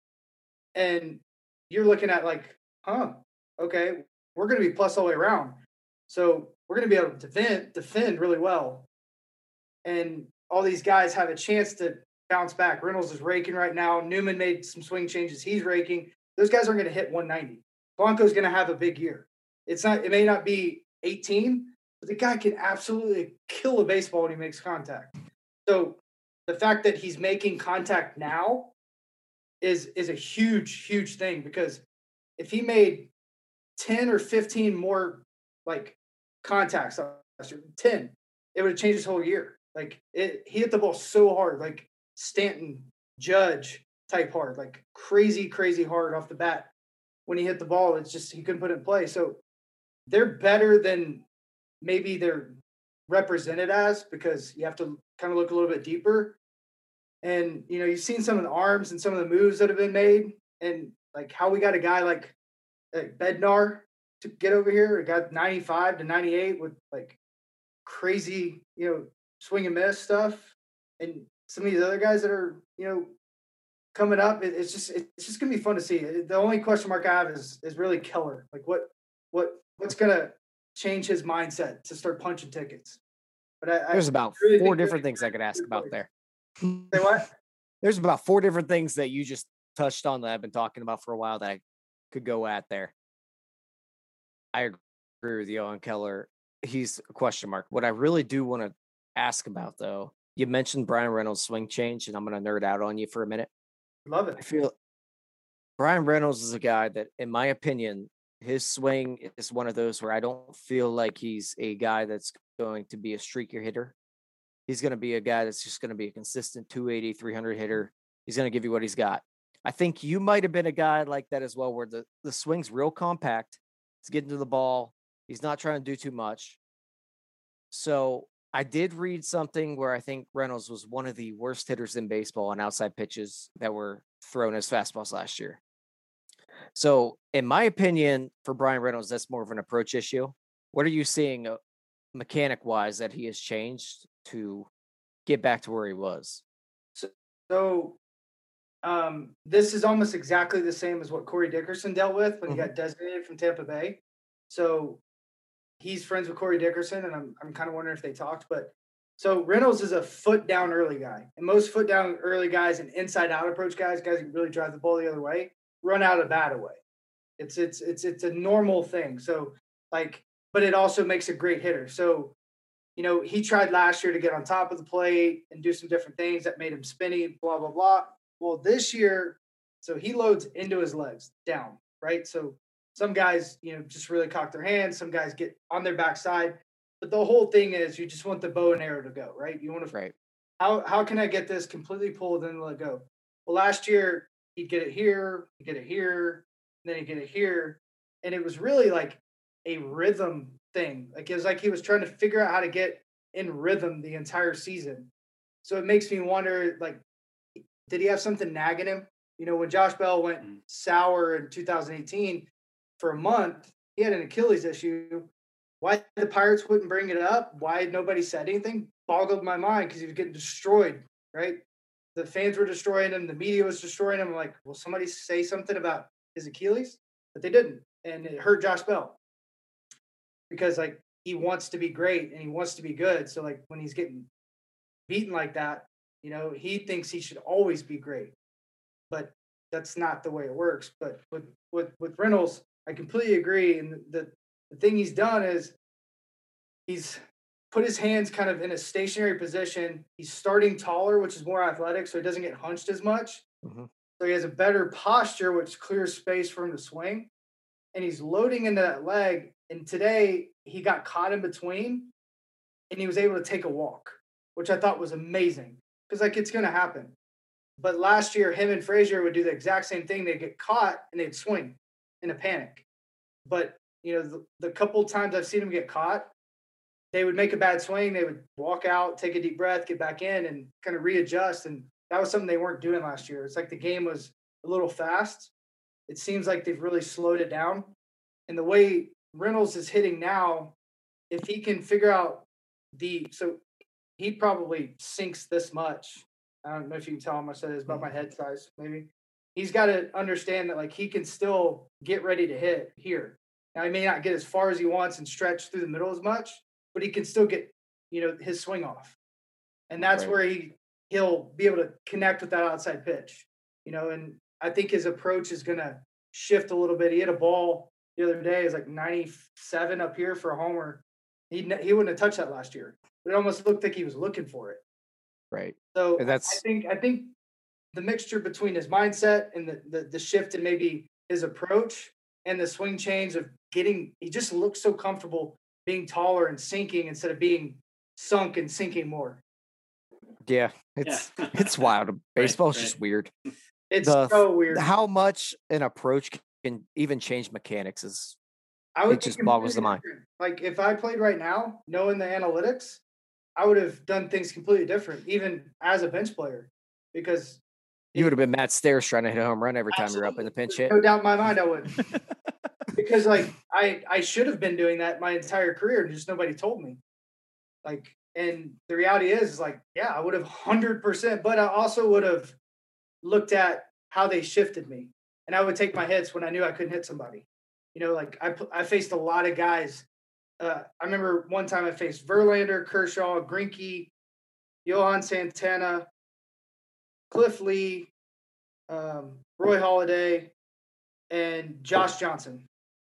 And you're looking at like, huh, okay, we're going to be plus all the way around. So we're going to be able to defend, defend really well. And all these guys have a chance to bounce back. Reynolds is raking right now. Newman made some swing changes. He's raking. Those guys aren't going to hit one ninety. Blanco's going to have a big year. It's not, it may not be eighteen, but the guy can absolutely kill a baseball when he makes contact. So the fact that he's making contact now is is a huge, huge thing, because if he made ten or fifteen more like contacts last year, ten, it would have changed his whole year. Like it, he hit the ball so hard, like Stanton, Judge type hard, like crazy, crazy hard off the bat. When he hit the ball, it's just he couldn't put it in play. So they're better than maybe they're represented as, because you have to kind of look a little bit deeper. And, you know, you've seen some of the arms and some of the moves that have been made, and like how we got a guy like, like Bednar to get over here. It got ninety-five to ninety-eight with like crazy, you know, swing and miss stuff. And some of these other guys that are, you know, coming up, it, it's just it's just gonna be fun to see. The only question mark I have is is really Keller. Like what what what's gonna change his mindset to start punching tickets? But I, there's I about really four think different things I could ask about there. Say what? There's about four different things that you just touched on that I've been talking about for a while that I could go at there. I agree with you on Keller. He's a question mark. What I really do want to ask about, though, you mentioned Brian Reynolds' swing change, and I'm going to nerd out on you for a minute. Love it. I feel Brian Reynolds is a guy that, in my opinion, his swing is one of those where I don't feel like he's a guy that's going to be a streaker hitter. He's going to be a guy that's just going to be a consistent two eighty, three hundred hitter. He's going to give you what he's got. I think you might have been a guy like that as well, where the, the swing's real compact. He's getting to the ball. He's not trying to do too much. So I did read something where I think Reynolds was one of the worst hitters in baseball on outside pitches that were thrown as fastballs last year. So in my opinion, for Brian Reynolds, that's more of an approach issue. What are you seeing uh, mechanic-wise that he has changed to get back to where he was? So, so Um, this is almost exactly the same as what Corey Dickerson dealt with when Mhm. he got designated from Tampa Bay. So he's friends with Corey Dickerson, and I'm I'm kind of wondering if they talked. But so Reynolds is a foot down early guy, and most foot down early guys and inside out approach guys, guys who can really drive the ball the other way, run out of bat away. It's it's it's it's a normal thing. So like, but it also makes a great hitter. So you know, he tried last year to get on top of the plate and do some different things that made him spinny, blah, blah, blah. Well, this year, so he loads into his legs down, right? So some guys, you know, just really cock their hands. Some guys get on their backside. But the whole thing is you just want the bow and arrow to go, right? You want to, Right. how, how can I get this completely pulled and let go? Well, last year, he'd get it here, he'd get it here, and then he'd get it here. And it was really like a rhythm thing. Like it was like he was trying to figure out how to get in rhythm the entire season. So it makes me wonder, like, did he have something nagging him? You know, when Josh Bell went sour in two thousand eighteen for a month, he had an Achilles issue. Why the Pirates wouldn't bring it up? Why nobody said anything? Boggled my mind because he was getting destroyed, right? The fans were destroying him. The media was destroying him. I'm like, will somebody say something about his Achilles? But they didn't. And it hurt Josh Bell. Because like he wants to be great and he wants to be good. So like when he's getting beaten like that, you know, he thinks he should always be great. But that's not the way it works. But with with, with Reynolds, I completely agree. And the, the thing he's done is he's put his hands kind of in a stationary position. He's starting taller, which is more athletic, so he doesn't get hunched as much. Mm-hmm. So he has a better posture, which clears space for him to swing. And he's loading into that leg. And today he got caught in between and he was able to take a walk, which I thought was amazing because like it's going to happen. But last year, him and Frazier would do the exact same thing. They'd get caught and they'd swing in a panic. But, you know, the, the couple times I've seen him get caught, they would make a bad swing. They would walk out, take a deep breath, get back in and kind of readjust. And that was something they weren't doing last year. It's like the game was a little fast. It seems like they've really slowed it down. And the way Reynolds is hitting now, if he can figure out the – so he probably sinks this much. I don't know if you can tell how much that is, about my head size maybe. He's got to understand that, like, he can still get ready to hit here. Now, he may not get as far as he wants and stretch through the middle as much, but he can still get, you know, his swing off. And that's Right. where he, he'll be able to connect with that outside pitch, you know, and I think his approach is going to shift a little bit. He hit a ball the other day, is like ninety-seven up here for a homer. He he wouldn't have touched that last year. It almost looked like he was looking for it. Right. So And that's I think I think the mixture between his mindset and the, the the shift in maybe his approach and the swing change of getting, he just looks so comfortable being taller and sinking instead of being sunk and sinking more. yeah, it's Yeah. it's wild. Baseball's right. just weird. It's The- so weird. How much an approach can even change mechanics is I would it just think boggles the completely mind. different. Like if I played right now, knowing the analytics, I would have done things completely different, even as a bench player, because you would have been Matt Stairs trying to hit a home run every time you're up in the pinch hit. no doubt in my mind I would. Because like I I should have been doing that my entire career, and just nobody told me. Like, and the reality is, is like, yeah, I would have hundred percent, but I also would have looked at how they shifted me, and I would take my hits when I knew I couldn't hit somebody. You know, like I I faced a lot of guys. Uh, I remember one time I faced Verlander, Kershaw, Greinke, Johan Santana, Cliff Lee, um, Roy Halladay, and Josh Johnson.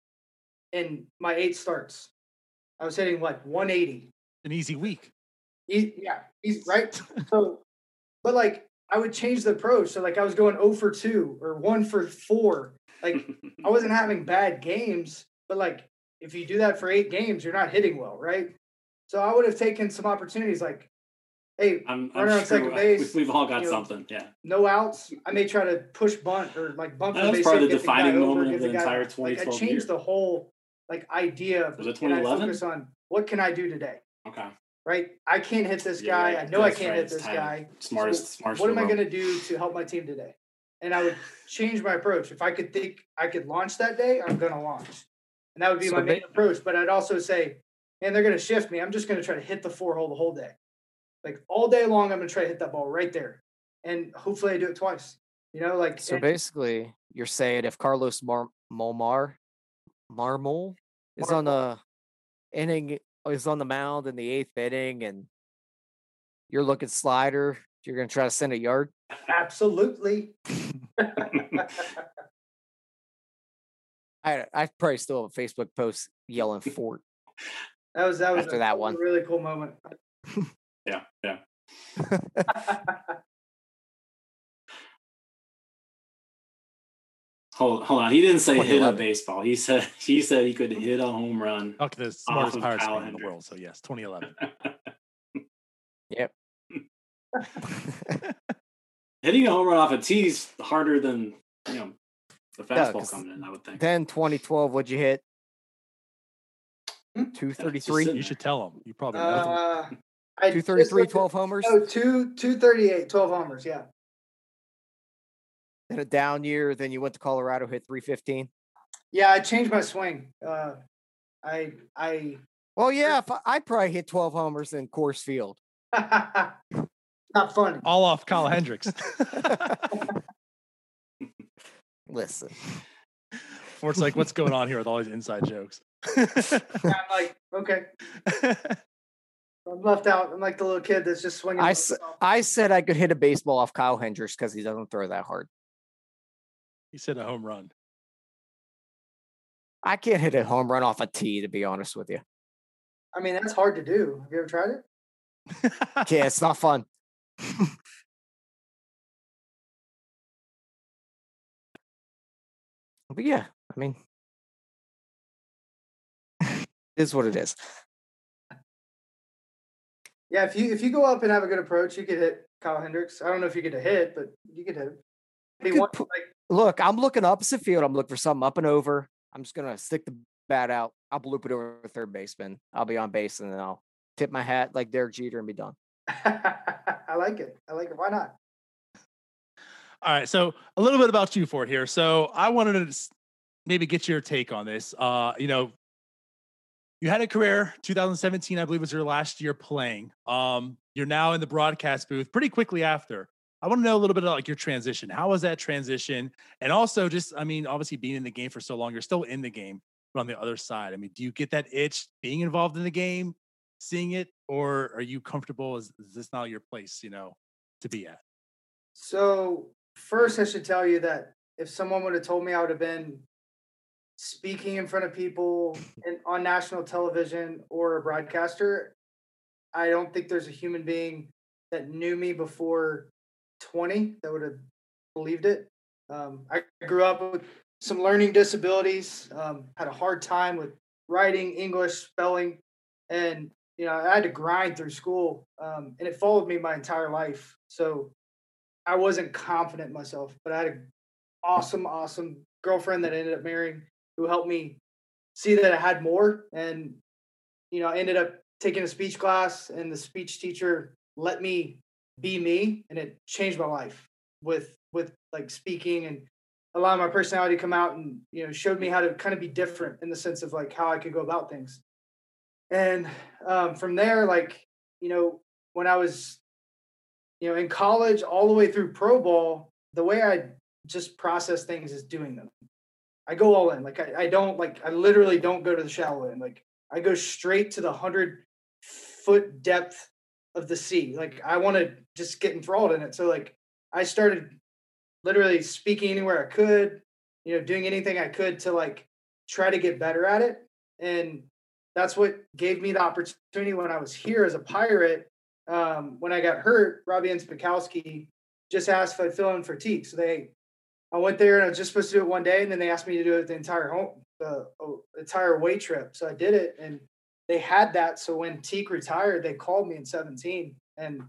In my eight starts, I was hitting like one eighty. An easy week. He, yeah, he's right. So, but like I would change the approach. So like I was going zero for two or one for four. Like I wasn't having bad games, but like if you do that for eight games, you're not hitting well, right? So I would have taken some opportunities like, hey, I'm, runner I'm on sure second base. we've all got you know, something. Yeah. No outs. I may try to push bunt or like bump That the was base probably hit, the get the guy defining over, moment get of the the guy entire out. twenty Like I twelve changed year. the whole like idea of Was it and I twenty eleven? focus on what can I do today, Okay. right? I can't hit this You're guy. right. I know I That's can't right. hit It's this time. guy. Smartest, So smartest. what in am the I world. going to do to help my team today? And I would change my approach. If I could think I could launch that day, I'm going to launch. And that would be So my main ma- approach. But I'd also say, man, they're going to shift me. I'm just going to try to hit the four hole the whole day. Like all day long, I'm going to try to hit that ball right there. And hopefully I do it twice. You know, like So and- basically, you're saying if Carlos Mar- Molmar Marmol is on the inning, is on the mound in the eighth inning, and you're looking slider, you're gonna try to send a yard. absolutely. I I probably still have a Facebook post yelling Fort. That was that was After a, that was one. a really cool moment. Yeah, yeah. Hold, hold on. He didn't say hit a baseball. He said he said he could hit a home run. Talk to the smartest of Pirates Kyle fan in the Hendricks. world. So yes, twenty eleven. Yep. Hitting a home run off a tee is harder than, you know, the Yeah, fastball 'cause coming in, I would think. Then twenty twelve, what'd you hit? Hmm? two thirty-three. sitting You should tell him. You probably know. Uh, I two just thirty-three, looked at- twelve homers. No, two two thirty eight, twelve homers. Yeah. In a down year, then you went to Colorado, hit three fifteen. Yeah, I changed my swing. Uh, I I Well, yeah, if I, I'd probably hit twelve homers in Coors Field. not funny. All off Kyle Hendricks. Listen, Fort's like, what's going on here with all these inside jokes? I'm like, okay, I'm left out. I'm like the little kid that's just swinging. I, the s- ball. I said I could hit a baseball off Kyle Hendricks because he doesn't throw that hard. He said a home run. I can't hit a home run off a tee, to be honest with you. I mean, that's hard to do. Have you ever tried it? Yeah, it's not fun. But yeah, I mean, it is what it is. Yeah, if you if you go up and have a good approach, you could hit Kyle Hendricks. I don't know if you get a hit, but you could hit him. He Could won, pu- like, Look, I'm looking opposite field. I'm looking for something up and over. I'm just gonna stick the bat out. I'll bloop it over the third baseman. I'll be on base, and then I'll tip my hat like Derek Jeter and be done. I like it. I like it. Why not? All right, so a little bit about you, Fort, here. So I wanted to s- maybe get your take on this. Uh, you know, you had a career. two thousand seventeen, I believe, was your last year playing. Um, you're now in the broadcast booth pretty quickly after. I want to know a little bit about like your transition. How was that transition? And also, just I mean, obviously being in the game for so long, you're still in the game, but on the other side, I mean, do you get that itch being involved in the game, seeing it, or are you comfortable? Is, is this not your place, you know, to be at? So first, I should tell you that if someone would have told me I would have been speaking in front of people and on national television or a broadcaster, I don't think there's a human being that knew me before twenty that would have believed it. Um, I grew up with some learning disabilities, um, had a hard time with writing, English, spelling, and you know I had to grind through school, um, and it followed me my entire life. So I wasn't confident in myself, but I had an awesome, awesome girlfriend that I ended up marrying who helped me see that I had more. And, you know, I ended up taking a speech class, and the speech teacher let me be me, and it changed my life with, with like speaking and allowing my personality to come out, and, you know, showed me how to kind of be different in the sense of like how I could go about things. And um, from there, like, you know, when I was, you know, in college, all the way through pro ball, the way I just process things is doing them. I go all in. Like I, I don't like, I literally don't go to the shallow end. Like I go straight to the hundred foot depth of the sea. Like I want to just get enthralled in it. So like I started literally speaking anywhere I could, you know, doing anything I could to like try to get better at it. And that's what gave me the opportunity when I was here as a Pirate. Um, when I got hurt, Robbie and Spikowski just asked if I'd fill in for Teague. So they, I went there and I was just supposed to do it one day, and then they asked me to do it the entire home, the uh, entire away trip. So I did it, and they had that. So when Teague retired, they called me in seventeen, and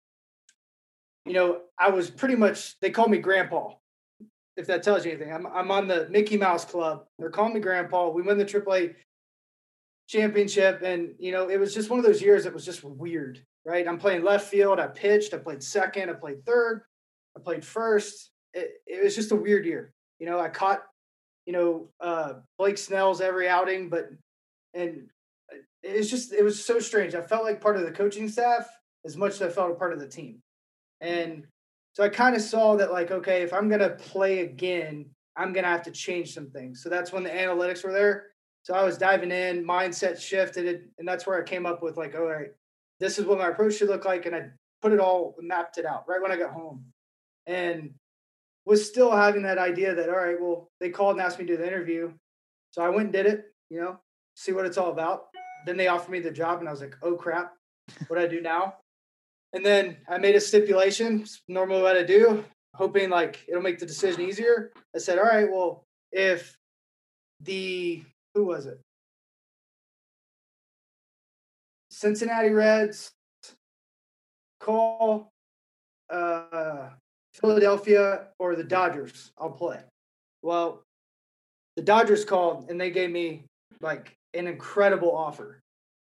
you know I was pretty much. They called me Grandpa, if that tells you anything. I'm I'm on the Mickey Mouse Club. They're calling me Grandpa. We win the triple A championship, and you know it was just one of those years that was just weird. Right, I'm playing left field. I pitched. I played second. I played third. I played first. It, it was just a weird year. You know, I caught, you know, uh, Blake Snell's every outing, but and it was just it was so strange. I felt like part of the coaching staff as much as I felt a part of the team. And So I kind of saw that, like, okay, if I'm going to play again, I'm going to have to change some things. So that's when the analytics were there. So I was diving in, mindset shifted, and that's where I came up with, like, all right, this is what my approach should look like. And I put it all, mapped it out right when I got home. And was still having that idea that, all right, well, they called and asked me to do the interview. So I went and did it, you know, see what it's all about. Then they offered me the job, and I was like, oh, crap, what do I do now? And then I made a stipulation, normally what I do, hoping like it'll make the decision easier. I said, all right, well, if the, who was it? Cincinnati Reds call uh, Philadelphia or the Dodgers, I'll play. Well, the Dodgers called, and they gave me like an incredible offer.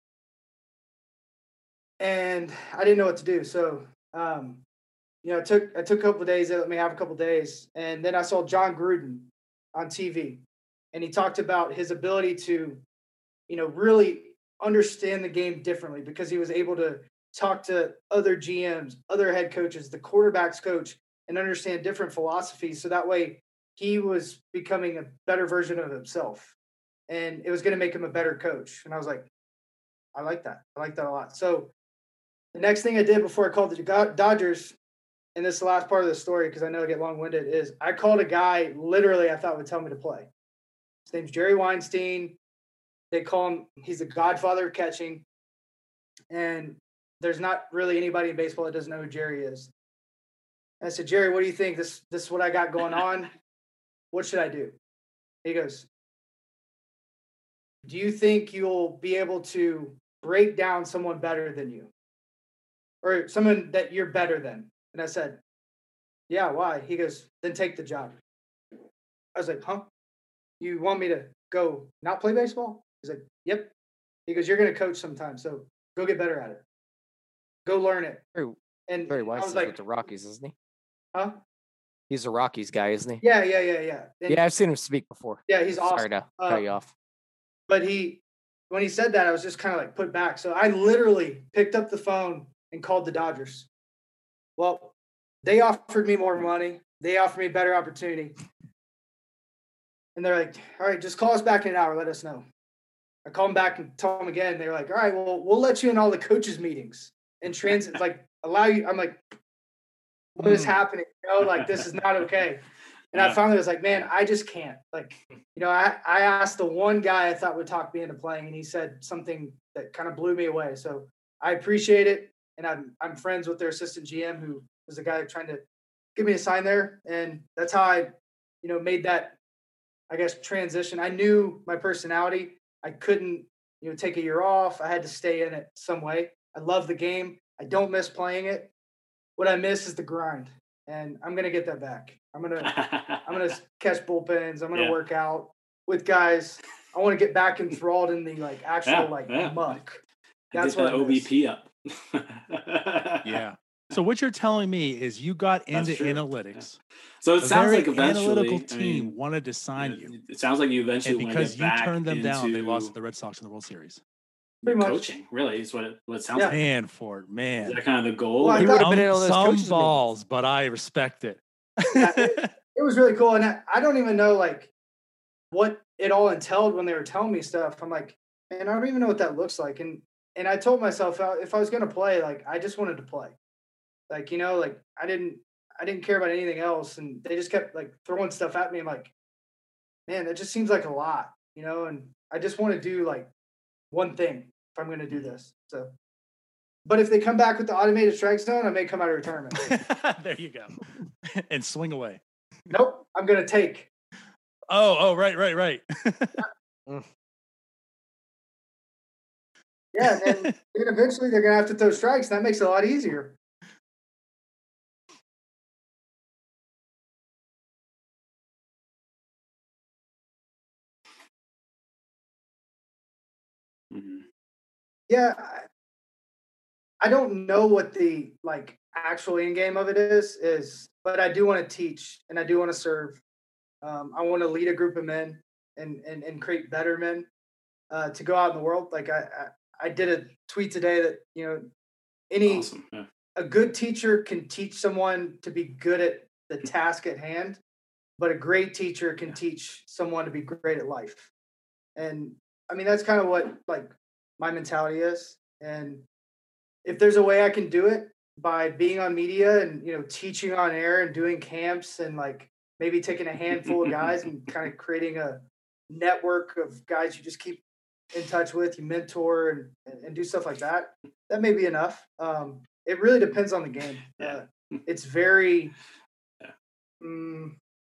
And I didn't know what to do. So, um, you know, I took, I took a couple of days. They let me have a couple of days. And then I saw John Gruden on T V, and he talked about his ability to, you know, really understand the game differently because he was able to talk to other G Ms, other head coaches, the quarterback's coach, and understand different philosophies. So that way he was becoming a better version of himself, and it was going to make him a better coach. And I was like, I like that. I like that a lot. So the next thing I did before I called the Dodgers, and this is the last part of the story because I know I get long-winded, is I called a guy literally I thought would tell me to play. His name's Jerry Weinstein. They call him, he's the godfather of catching. And there's not really anybody in baseball that doesn't know who Jerry is. And I said, Jerry, what do you think? This, this is what I got going on. What should I do? He goes, do you think you'll be able to break down someone better than you? Or someone that you're better than? And I said, yeah, why? He goes, then take the job. I was like, huh? You want me to go not play baseball? He's like, yep. He goes, you're going to coach sometime, so go get better at it. Go learn it. Very, and very wise. I was like, with the Rockies, isn't he? Huh? He's a Rockies guy, isn't he? Yeah, yeah, yeah, yeah. And yeah, I've seen him speak before. Yeah, he's awesome. Sorry to uh, cut you off. But he, when he said that, I was just kind of like put back. So I literally picked up the phone and called the Dodgers. Well, they offered me more money. They offered me a better opportunity. And they're like, all right, just call us back in an hour. Let us know. I called them back and told them again. They're like, all right, well, we'll let you in all the coaches' meetings and transit, like, allow you. I'm like, what is happening? You know, like, this is not okay. And I finally was like, man, I just can't. Like, you know, I, I asked the one guy I thought would talk me into playing, and he said something that kind of blew me away. So I appreciate it. And I'm I'm friends with their assistant G M, who was the guy trying to give me a sign there. And that's how I, you know, made that, I guess, transition. I knew my personality. I couldn't, you know, take a year off. I had to stay in it some way. I love the game. I don't miss playing it. What I miss is the grind, and I'm gonna get that back. I'm gonna I'm gonna catch bullpens. I'm gonna yeah. work out with guys. I want to get back enthralled in the like actual yeah, like yeah. muck. That's what O B P up. Yeah. So what you're telling me is you got into analytics. Yeah. So it a sounds very like eventually analytical I team mean, wanted to sign you. It sounds like you eventually and want to because get you back turned them into down, they lost to the Red Sox in the World Series. Pretty much. Coaching, really, is what it, what it sounds Yeah. like. Man, Ford, man. Is that kind of the goal? Well, I He thought- would have been in all those Some coaches' balls, meetings. but I respect it. Yeah, it, it was really cool. And I, I don't even know like what it all entailed when they were telling me stuff. I'm like, man, I don't even know what that looks like. And and I told myself uh, if I was going to play, like I just wanted to play. Like, you know, like I didn't I didn't care about anything else. And they just kept like throwing stuff at me. I'm like, man, that just seems like a lot, you know, and I just want to do like one thing if I'm going to do this. So, but if they come back with the automated strike zone, I may come out of retirement. There you go. And swing away. Nope, I'm going to take. Oh, oh, right, right, right. Yeah, and then eventually they're going to have to throw strikes. And that makes it a lot easier. Mm-hmm. Yeah, I, I don't know what the like actual end game of it is, is, but I do want to teach and I do want to serve. Um, I want to lead a group of men and and, and create better men uh, to go out in the world. Like I, I, I did a tweet today that you know any Awesome. Yeah. a good teacher can teach someone to be good at the task at hand, but a great teacher can teach someone to be great at life. And I mean, that's kind of what like my mentality is. And if there's a way I can do it by being on media and, you know, teaching on air and doing camps and like maybe taking a handful of guys and kind of creating a network of guys you just keep in touch with, you mentor and, and, and do stuff like that, that may be enough. Um, it really depends on the game. Uh, it's very um,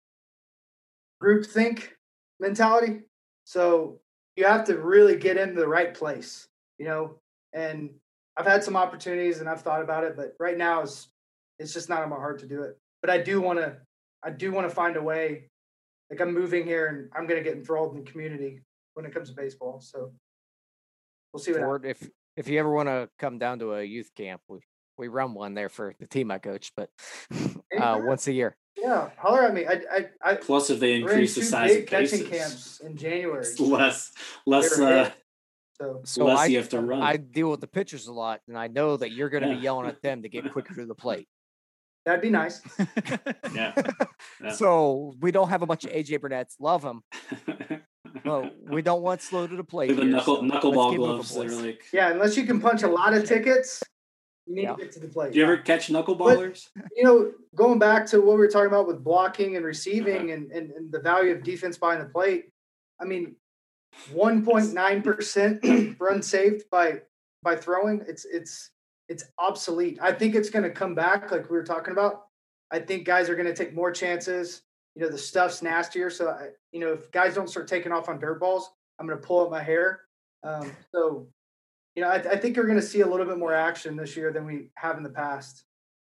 groupthink mentality. So you have to really get into the right place, you know, and I've had some opportunities and I've thought about it, but right now it's, it's just not in my heart to do it. But I do want to, I do want to find a way. Like I'm moving here and I'm going to get enthralled in the community when it comes to baseball. So we'll see what Ford, if if you ever want to come down to a youth camp, we we run one there for the team I coach, but uh, once a year. Yeah, holler at me. I, I, I Plus, if they increase the size of catching cases, camps in January, it's less, less, uh, so, so less I, you have to run. I deal with the pitchers a lot, and I know that you're going to Yeah. be yelling at them to get quicker to the plate. That'd be nice. yeah. yeah. So we don't have a bunch of A J Burnett's. Love them. Well, we don't want slow to the plate. The here, knuckle so knuckleball let's keep moving, gloves. They're boys. like. Yeah, unless you can punch a lot of tickets, you need Yeah. to get to the plate. Do you ever catch knuckleballers? But, you know, going back to what we were talking about with blocking and receiving and, and, and the value of defense behind the plate, I mean, one point nine percent run saved by by throwing, it's it's it's obsolete. I think it's going to come back like we were talking about. I think guys are going to take more chances. You know, the stuff's nastier. So, I, you know, if guys don't start taking off on dirt balls, I'm going to pull up my hair. Um, so, you know, I, I think you're going to see a little bit more action this year than we have in the past.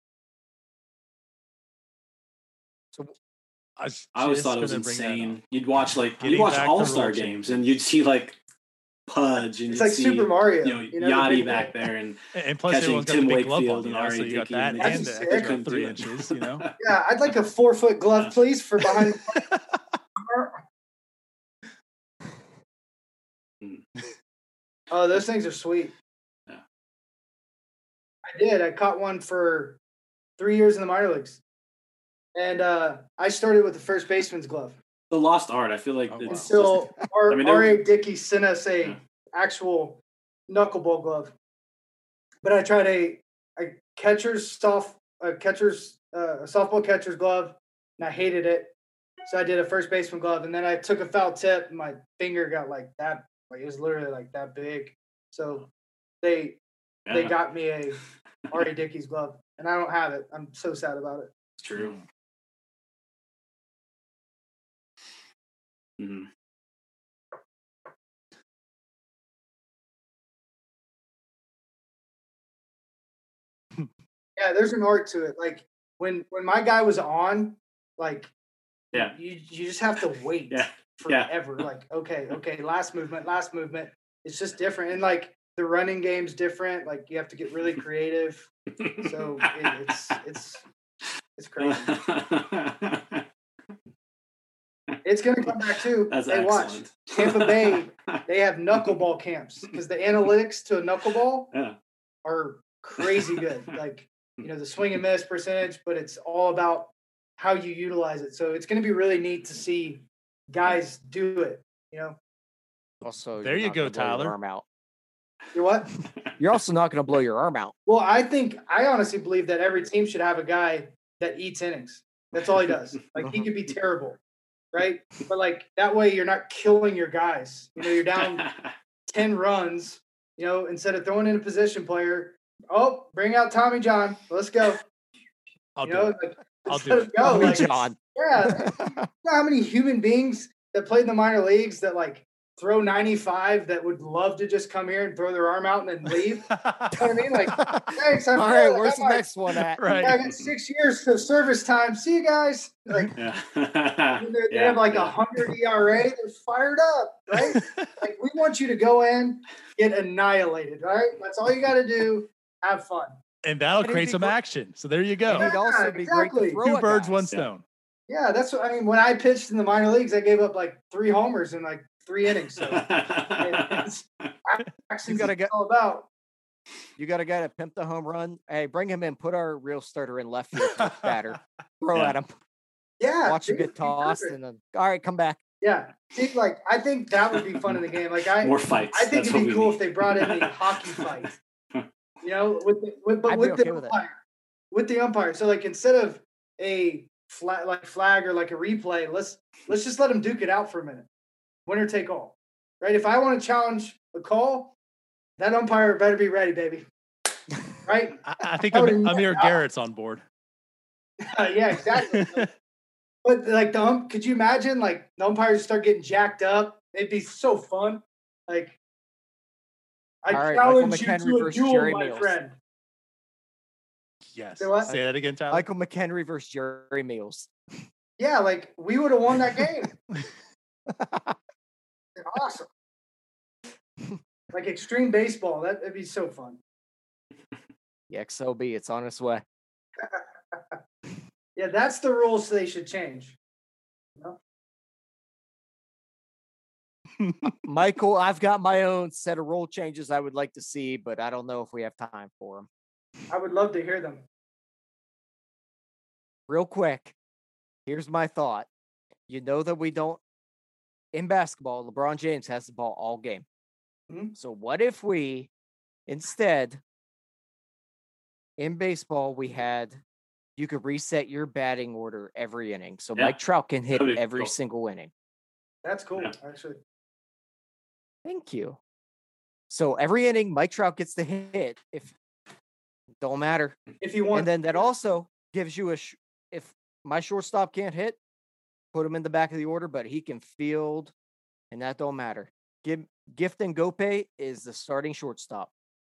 So I, was I always just thought it was gonna bring that insane. up. You'd watch like Getting you'd watch back to All Star rule games change. and you'd see like Pudge and It's you'd like see, Super Mario. you know, You know, the Yachty big back ball. there and And and plus, catching everyone's got Tim the big glove Wakefield on, you and know, so R A you got Dickey that and and That's the sick. extra Couldn't three do it. inches, you know? Yeah, I'd like a four foot glove, please, for behind. Oh, those things are sweet. Yeah. I did. I caught one for three years in the minor leagues, and uh, I started with the first baseman's glove the lost art. I feel like Oh, it's until R- I mean, there- R A Dickey sent us a Yeah. actual knuckleball glove. But I tried a a catcher's soft a catcher's uh, a softball catcher's glove, and I hated it. So I did a first baseman glove, and then I took a foul tip, and my finger got like that. Like it was literally like that big. So they yeah, they got me a R A Dickey's glove, and I don't have it. I'm so sad about it. it's true. Mhm. Yeah, there's an art to it. Like when when my guy was on, like Yeah. you you just have to wait Yeah. Yeah. forever. Like okay, okay, last movement, last movement. It's just different, and like the running game's different. Like you have to get really creative. So it, it's it's it's crazy. It's gonna come back too. That's Hey, watch. excellent. Tampa Bay, they have knuckleball camps because the analytics to a knuckleball Yeah. are crazy good. Like, you know, the swing and miss percentage, but it's all about how you utilize it. So it's going to be really neat to see guys do it, you know? Also, There you're you not go, gonna blow your Tyler. Arm out. You what? You're also not going to blow your arm out. Well, I think, I honestly believe that every team should have a guy that eats innings. That's all he does. Like, he could be terrible, right? But, like, that way you're not killing your guys. You know, you're down ten runs, you know, instead of throwing in a position player, oh, bring out Tommy John. Let's go. I'll You do know, it. like, I'll let's do let it. go. Tommy Like, John. yeah. You know how many human beings that played in the minor leagues that like throw ninety-five that would love to just come here and throw their arm out and then leave? You know what I mean? Like, thanks. I'm All good. right, Like, where's I'm the like, next one at? Right. I got six years of service time. See you guys. Like, Yeah. they they Yeah, have like a yeah. hundred E R A. They're fired up, right? Like, we want you to go in, get annihilated, right? That's all you got to do. Have fun. And that'll And it'd create be some great- action. So there you And go. he'd also Yeah, be great exactly. to throw Two at birds, guys. one Yeah. stone. Yeah, that's what I mean. When I pitched in the minor leagues, I gave up like three homers in like three innings. So it's You gotta actions get- all about. You got a guy to pimp the home run. Hey, bring him in. Put our real starter in left field batter. Throw Yeah. at him. Yeah. Watch him dude, get tossed, and then all right, come back. Yeah. See, like I think that would be fun in the game. Like I More fights. I think That's it'd what be we cool need. if they brought in the hockey fight. You know, with the with but I'd be with okay the with it. umpire. With the umpire. So like instead of a flag like flag or like a replay, let's let's just let them duke it out for a minute. Winner take all. Right? If I want to challenge a call, that umpire better be ready, baby. Right? I, I think That would Am- be- Amir Garrett's on board. Yeah, exactly. But like the ump, could you imagine like the umpires start getting jacked up? It'd be so fun. Like I All right, Michael challenge you McHenry to a versus duel, Jerry my Mills. friend. Yes. Say what? Say that again, Tyler. Michael McHenry versus Jerry Mills. Yeah, like we would have won that game. Awesome. Like extreme baseball. That, that'd be so fun. The X O B, it's on its way. Yeah, that's the rules they should change. You know? Michael, I've got my own set of rule changes I would like to see, but I don't know if we have time for them. I would love to hear them. Real quick, here's my thought. You know that we don't, in basketball, LeBron James has the ball all game. Mhm. So what if we, instead, in baseball, we had, you could reset your batting order every inning. So Yeah. Mike Trout can hit That'd be every cool. single inning. That's cool, Yeah. actually. Thank you. So every inning, Mike Trout gets to hit. If don't matter, If you want, and then that also gives you a. Sh- if my shortstop can't hit, put him in the back of the order, but he can field, and that don't matter. Give Gift and Gope is the starting shortstop.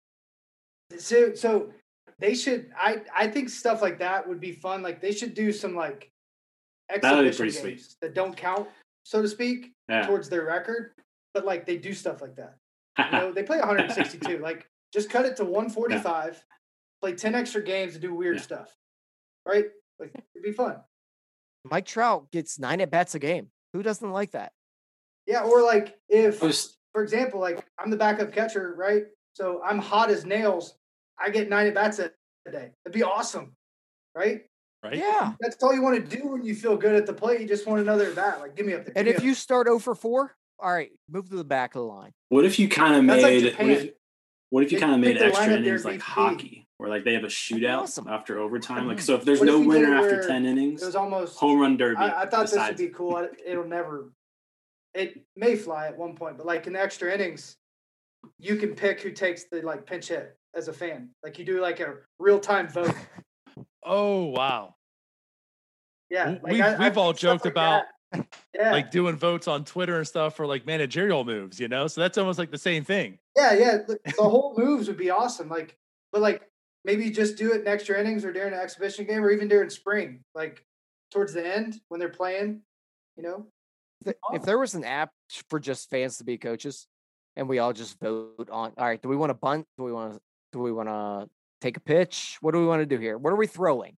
so so they should. I I think stuff like that would be fun. Like they should do some like That'd be exhibition pretty games sweet. that don't count, so to speak, Yeah. towards their record. But like they do stuff like that. You know, they play one sixty-two. Like just cut it to one forty-five, play ten extra games and do weird Yeah. stuff. Right? Like it'd be fun. Mike Trout gets nine at bats a game. Who doesn't like that? Yeah, or like if Just- for example, like I'm the backup catcher, right? So I'm hot as nails. I get nine at bats a day. That'd be awesome. Right? Right? Yeah. That's all you want to do when you feel good at the plate. You just want another bat. Like, give me up there. And give me if up you start zero for four, all right, move to the back of the line. What if you kind of That's like made Japan. what if, what if you They kind of made pick the extra lineup there innings to like be hockey, where like they have a shootout awesome. after overtime? Like, so if there's What if no you did winner it after where ten innings, It was almost. home run derby. I, I thought this would decides. be cool. I- It'll never. It may fly at one point, but like in the extra innings, you can pick who takes the like pinch hit as a fan. Like you do like a real time vote. Oh, wow. Yeah, W- like we've- I- I we've all think stuff joked like about, that. Yeah, Like doing votes on Twitter and stuff for like managerial moves, you know? So that's almost like the same thing. yeah, yeah. The, the whole moves would be awesome. Like, but like maybe just do it in extra innings or during an exhibition game or even during spring, like towards the end when they're playing. You know, Th- If there was an app for just fans to be coaches, and we all just vote on, all right, do we want to bunt? Do we want to? Do we want to take a pitch? What do we want to do here? What are we throwing?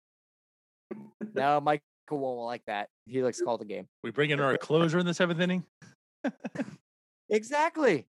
No, Michael won't like that. He likes to call the game. We bring in our closer in the seventh inning. Exactly.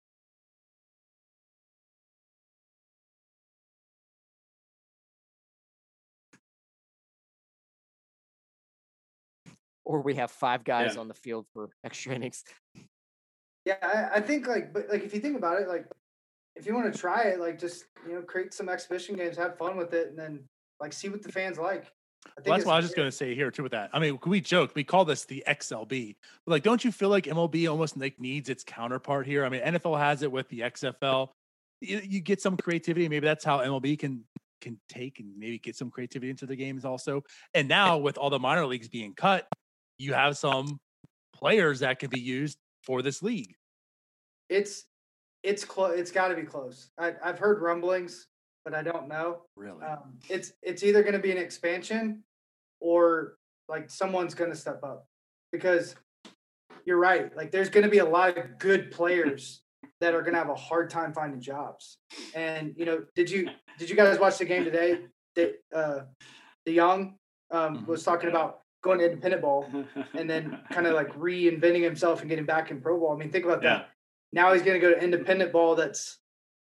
Or we have five guys Yeah. on the field for extra innings. yeah. I, I think like, but like if you think about it, like if you want to try it, like just you know create some exhibition games, have fun with it, and then like see what the fans like. I think Well, that's it's- what I was just going to say here too with that. I mean, we joke, we call this the X L B, but like, don't you feel like M L B almost like needs its counterpart here? I mean, N F L has it with the X F L. You, you get some creativity. Maybe that's how M L B can can take and maybe get some creativity into the games also. And now with all the minor leagues being cut, you have some players that can be used for this league. It's it's close. It's got to be close. I, I've heard rumblings, but I don't know. Really? Um, it's it's either going to be an expansion or like someone's going to step up because you're right. Like there's going to be a lot of good players that are going to have a hard time finding jobs. And you know, did you did you guys watch the game today? The uh, the young um, was talking about going to independent ball and then kind of like reinventing himself and getting back in pro ball. I mean, think about that. Yeah. Now he's going to go to independent ball that's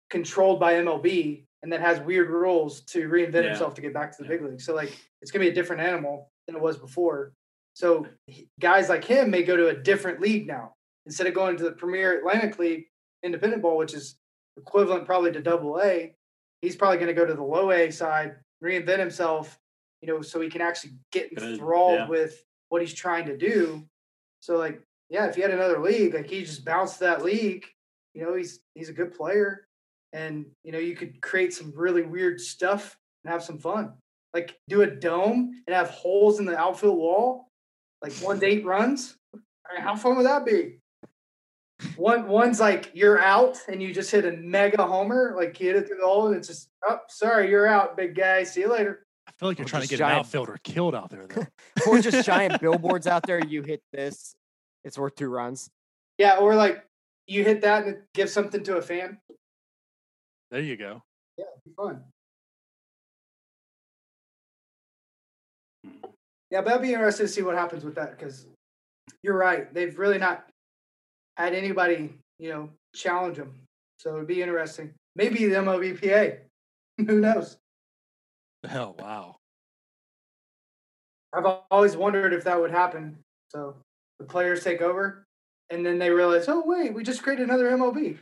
controlled by M L B and that has weird rules to reinvent Yeah. himself to get back to the big league. So like it's gonna be a different animal than it was before. So he- guys like him may go to a different league now instead of going to the Premier Atlantic League Independent Bowl, which is equivalent probably to Double A. He's probably going to go to the Low A side, reinvent himself, you know, so he can actually get Good, enthralled yeah. with what he's trying to do. So like, yeah, if he had another league, like he just bounced that league, you know, he's he's a good player, and you know you could create some really weird stuff and have some fun. Like do a dome and have holes in the outfield wall, like one to eight runs. I mean, how fun would that be? One one's like you're out and you just hit a mega homer, like you hit it through the hole and it's just, oh, sorry, you're out, big guy. See you later. I feel like you're Or trying to just get an giant- outfielder killed out there, though. Or just giant billboards out there. You hit this, it's worth two runs. Yeah, or like you hit that and it gives something to a fan. There you go. Yeah, it'd be fun. Yeah, but I'd be interested to see what happens with that because you're right. They've really not had anybody, you know, challenge them. So it'd be interesting. Maybe the M L B P A. Who knows? Oh, wow. I've always wondered if that would happen. So the players take over and then they realize, oh, wait, we just created another M L B.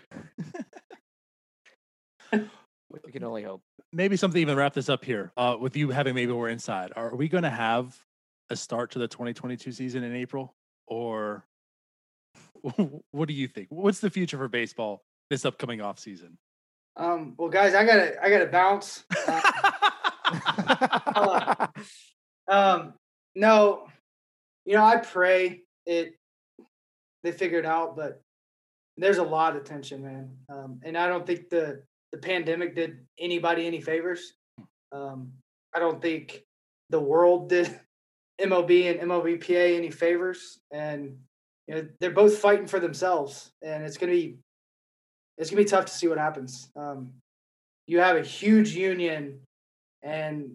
We can only hope. Maybe something to even wrap this up here. Uh, with you having maybe we're inside, are we going to have a start to the twenty twenty-two season in April, or what do you think? What's the future for baseball this upcoming off season? Um, well, guys, I gotta, I gotta bounce. Uh, um, no, you know, I pray it they figure it out, but there's a lot of tension, man. Um, and I don't think the the pandemic did anybody any favors. Um, I don't think the world did M L B and M L B P A any favors, and you know they're both fighting for themselves, and it's gonna be it's gonna be tough to see what happens. Um, you have a huge union, and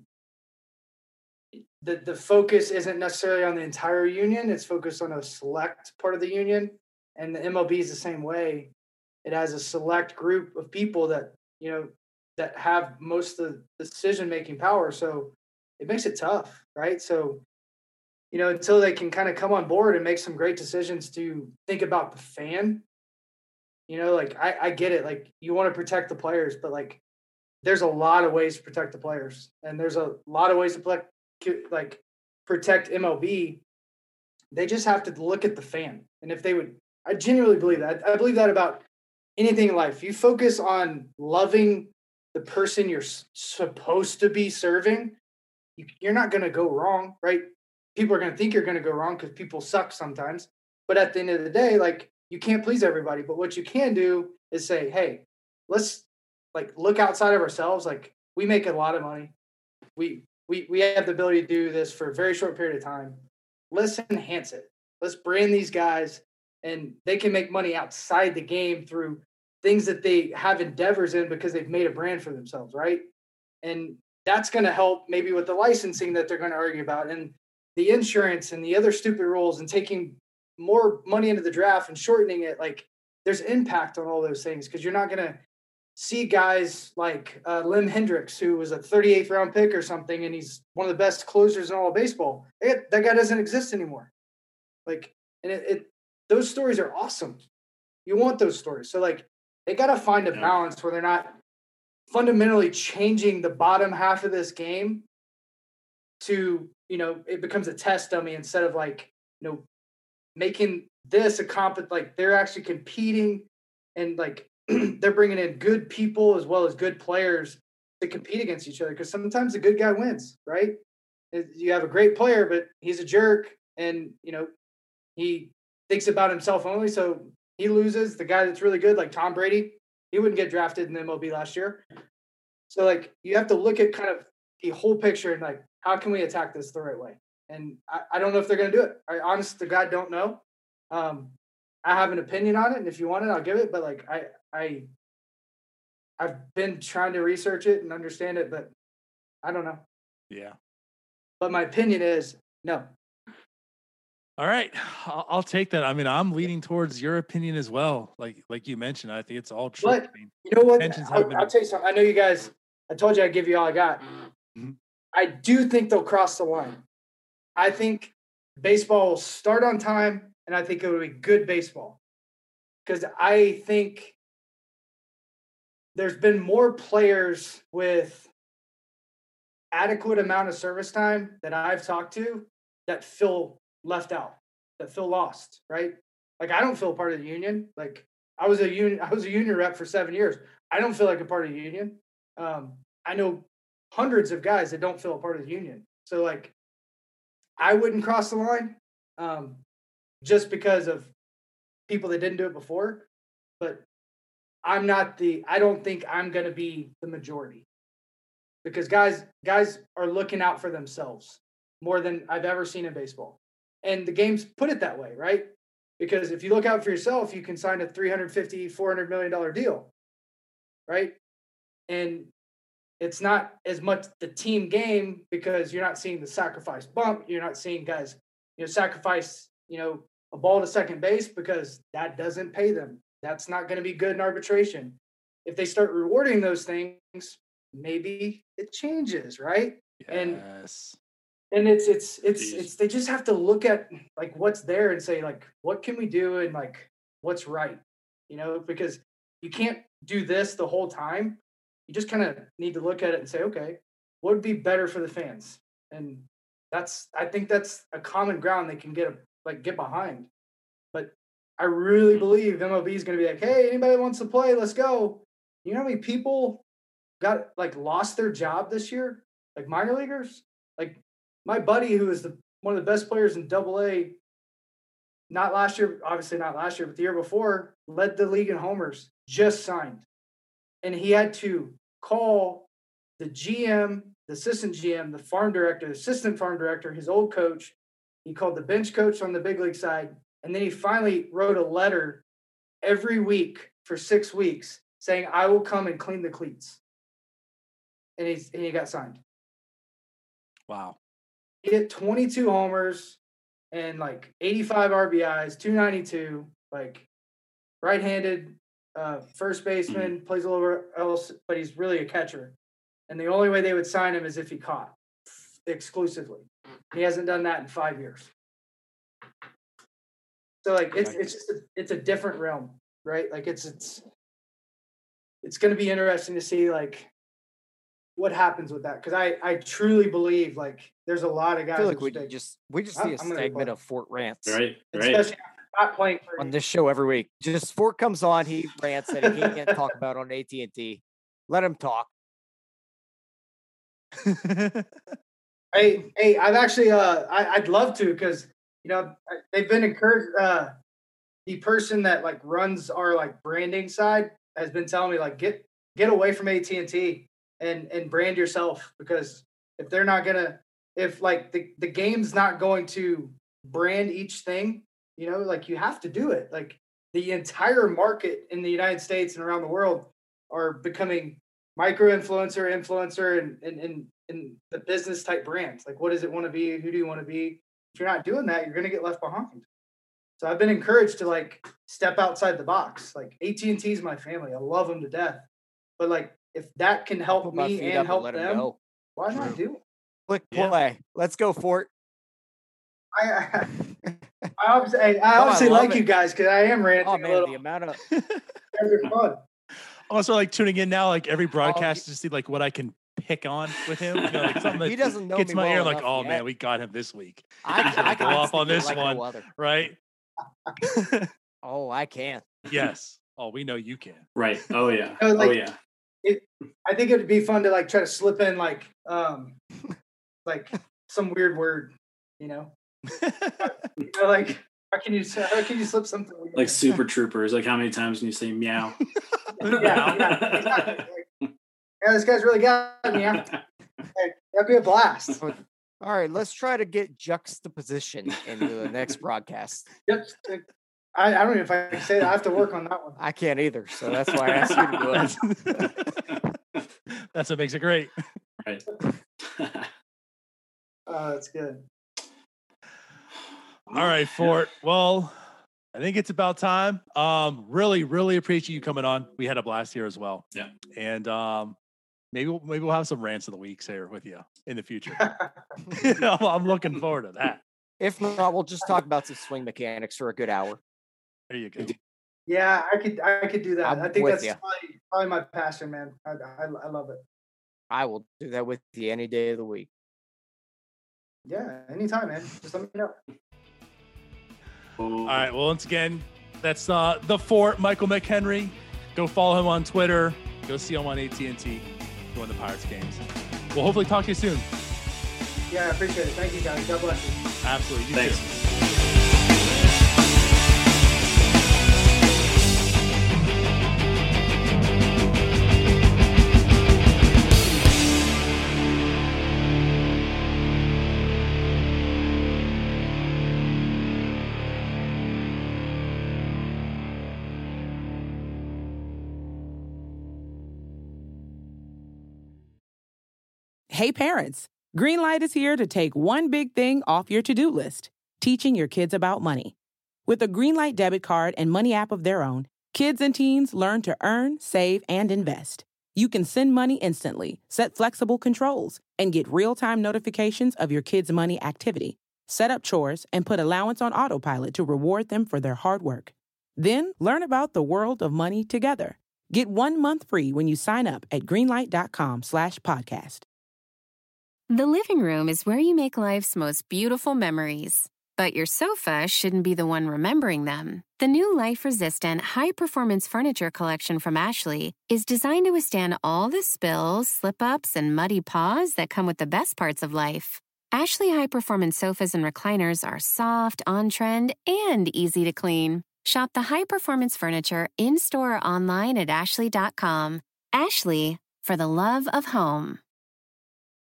the the focus isn't necessarily on the entire union; it's focused on a select part of the union, and the M L B is the same way. It has a select group of people that you know that have most of the decision making power, so it makes it tough, right? So. You know, until they can kind of come on board and make some great decisions to think about the fan, you know, like I, I get it. Like you want to protect the players, but like there's a lot of ways to protect the players, and there's a lot of ways to protect, like protect M L B. They just have to look at the fan, and if they would, I genuinely believe that. I believe that about anything in life. You focus on loving the person you're supposed to be serving, you, you're not going to go wrong, right? People are going to think you're going to go wrong because people suck sometimes. But at the end of the day, like you can't please everybody. But what you can do is say, hey, let's like look outside of ourselves. Like we make a lot of money. We we we have the ability to do this for a very short period of time. Let's enhance it. Let's brand these guys, and they can make money outside the game through things that they have endeavors in because they've made a brand for themselves, right? And that's going to help maybe with the licensing that they're going to argue about, and the insurance and the other stupid rules, and taking more money into the draft and shortening it. Like there's impact on all those things because you're not going to see guys like uh, Lim Hendricks, who was a thirty-eighth round pick or something, and he's one of the best closers in all of baseball. It, that guy doesn't exist anymore. Like, and it, it those stories are awesome. You want those stories. So like they got to find a Yeah. balance where they're not fundamentally changing the bottom half of this game to, you know, it becomes a test dummy instead of like, you know, making this a comp, like they're actually competing and like they're bringing in good people as well as good players to compete against each other. Because sometimes the good guy wins, right? You have a great player, but he's a jerk and, you know, he thinks about himself only. So he loses. The guy that's really good, like Tom Brady, he wouldn't get drafted in the M L B last year. So like you have to look at kind of the whole picture and like, how can we attack this the right way? And I, I don't know if they're going to do it. I honest to God don't know. Um, I have an opinion on it, and if you want it, I'll give it. But like I, I, I've been trying to research it and understand it, but I don't know. Yeah. But my opinion is no. All right, I'll, I'll take that. I mean, I'm leaning towards your opinion as well. Like, like you mentioned, I think it's all true. But I mean, you know what? tensions I'll, have been- I'll tell you something. I know you guys. I told you I'd give you all I got. Mm-hmm. I do think they'll cross the line. I think baseball will start on time, and I think it will be good baseball. Because I think there's been more players with adequate amount of service time that I've talked to that feel left out, that feel lost, right? Like I don't feel a part of the union. Like I was a union, I was a union rep for seven years. I don't feel like a part of the union. Um, I know hundreds of guys that don't feel a part of the union. So like, I wouldn't cross the line um, just because of people that didn't do it before. But I'm not the, I don't think I'm going to be the majority because guys, guys are looking out for themselves more than I've ever seen in baseball. And the games put it that way, right? Because if you look out for yourself, you can sign a three hundred fifty, four hundred million dollars deal, right? And it's not as much the team game because you're not seeing the sacrifice bump. You're not seeing guys, you know, sacrifice, you know, a ball to second base because that doesn't pay them. That's not going to be good in arbitration. If they start rewarding those things, maybe it changes, right? Yes. And and it's it's it's Jeez. it's they just have to look at like what's there and say like what can we do and like what's right, you know, because you can't do this the whole time. You just kind of need to look at it and say, okay, what would be better for the fans? And that's I think that's a common ground they can get like get behind. But I really believe M L B is going to be like, hey, anybody that wants to play, let's go. You know how many people got like lost their job this year? Like minor leaguers? Like my buddy who is the one of the best players in double A, not last year, obviously not last year, but the year before, led the league in homers, just signed. And he had to call the G M, the assistant G M, the farm director, the assistant farm director, his old coach. He called the bench coach on the big league side. And then he finally wrote a letter every week for six weeks saying, I will come and clean the cleats. And, he's, and he got signed. Wow. He hit twenty-two homers and like eighty-five R B Is, two ninety-two, like right-handed uh, first baseman, mm-hmm. plays a little else, but he's really a catcher. And the only way they would sign him is if he caught exclusively. He hasn't done that in five years. So like it's it's just a, it's a different realm, right? Like it's it's it's going to be interesting to see like what happens with that because I I truly believe like there's a lot of guys. I feel like we stay, just we just I'm, see a segment of Fort rants, right? Right. Especially after not playing for on this show every week. Just Fort comes on, he rants that he can't talk about on A T and T. Let him talk. hey hey, I've actually uh I, I'd love to because. You know, they've been encouraged. Uh, the person that like runs our like branding side has been telling me like get get away from A T and T and and brand yourself because if they're not gonna if like the the game's not going to brand each thing, you know, like you have to do it. Like the entire market in the United States and around the world are becoming micro influencer, influencer, and and and, and the business type brands. Like, what does it want to be? Who do you want to be? If you're not doing that, you're going to get left behind. So I've been encouraged to like step outside the box. Like A T and T is my family. I love them to death. But like, if that can help me and help and them, them why not do it? Click play. Yeah. Let's go, Fort. I I, I obviously, I obviously oh, I like it. You guys because I am ranting oh, man, a little. The amount of they're fun. Also, like tuning in now, like every broadcast oh, to see like what I can pick on with him. You know, like something that he doesn't know gets me my well ear like, oh yet. man, we got him this week. I, I go off on this like one, no right? Oh, I can. Yes. Oh, we know you can. Right. Oh yeah. So, like, oh yeah. It, I think it'd be fun to like try to slip in like um like some weird word, you know. You know, like how can you how can you slip something like, like Super Troopers? Like how many times can you say meow? yeah, yeah, exactly. Like, yeah, this guy's really got me. Yeah. Hey, that'd be a blast. All right, let's try to get juxtaposition into the next broadcast. Yep. I, I don't know if I can say that. I have to work on that one. I can't either, so that's why I asked you to do it. That's what makes it great. Right. Oh, that's good. All right, Fort. Well, I think it's about time. Um, really, really appreciate you coming on. We had a blast here as well. Yeah. And um, maybe we'll, maybe we'll have some rants of the weeks here with you in the future. I'm, I'm looking forward to that. If not, we'll just talk about some swing mechanics for a good hour. There you go. Yeah, I could I could do that. I'm I think with that's ya. probably, probably my passion, man. I, I I love it. I will do that with you any day of the week. Yeah, anytime, man. Just let me know. All right. Well, once again, that's uh, the Fort, Michael McHenry. Go follow him on Twitter. Go see him on A T and T doing the Pirates games. We'll hopefully talk to you soon. Yeah, I appreciate it. Thank you, guys. God bless you. Absolutely. You Thanks. too. Hey parents, Greenlight is here to take one big thing off your to-do list, teaching your kids about money. With a Greenlight debit card and money app of their own, kids and teens learn to earn, save, and invest. You can send money instantly, set flexible controls, and get real-time notifications of your kids' money activity. Set up chores and put allowance on autopilot to reward them for their hard work. Then learn about the world of money together. Get one month free when you sign up at greenlight.com slash podcast. The living room is where you make life's most beautiful memories. But your sofa shouldn't be the one remembering them. The new life-resistant, high-performance furniture collection from Ashley is designed to withstand all the spills, slip-ups, and muddy paws that come with the best parts of life. Ashley high-performance sofas and recliners are soft, on-trend, and easy to clean. Shop the high-performance furniture in-store or online at ashley dot com. Ashley, for the love of home.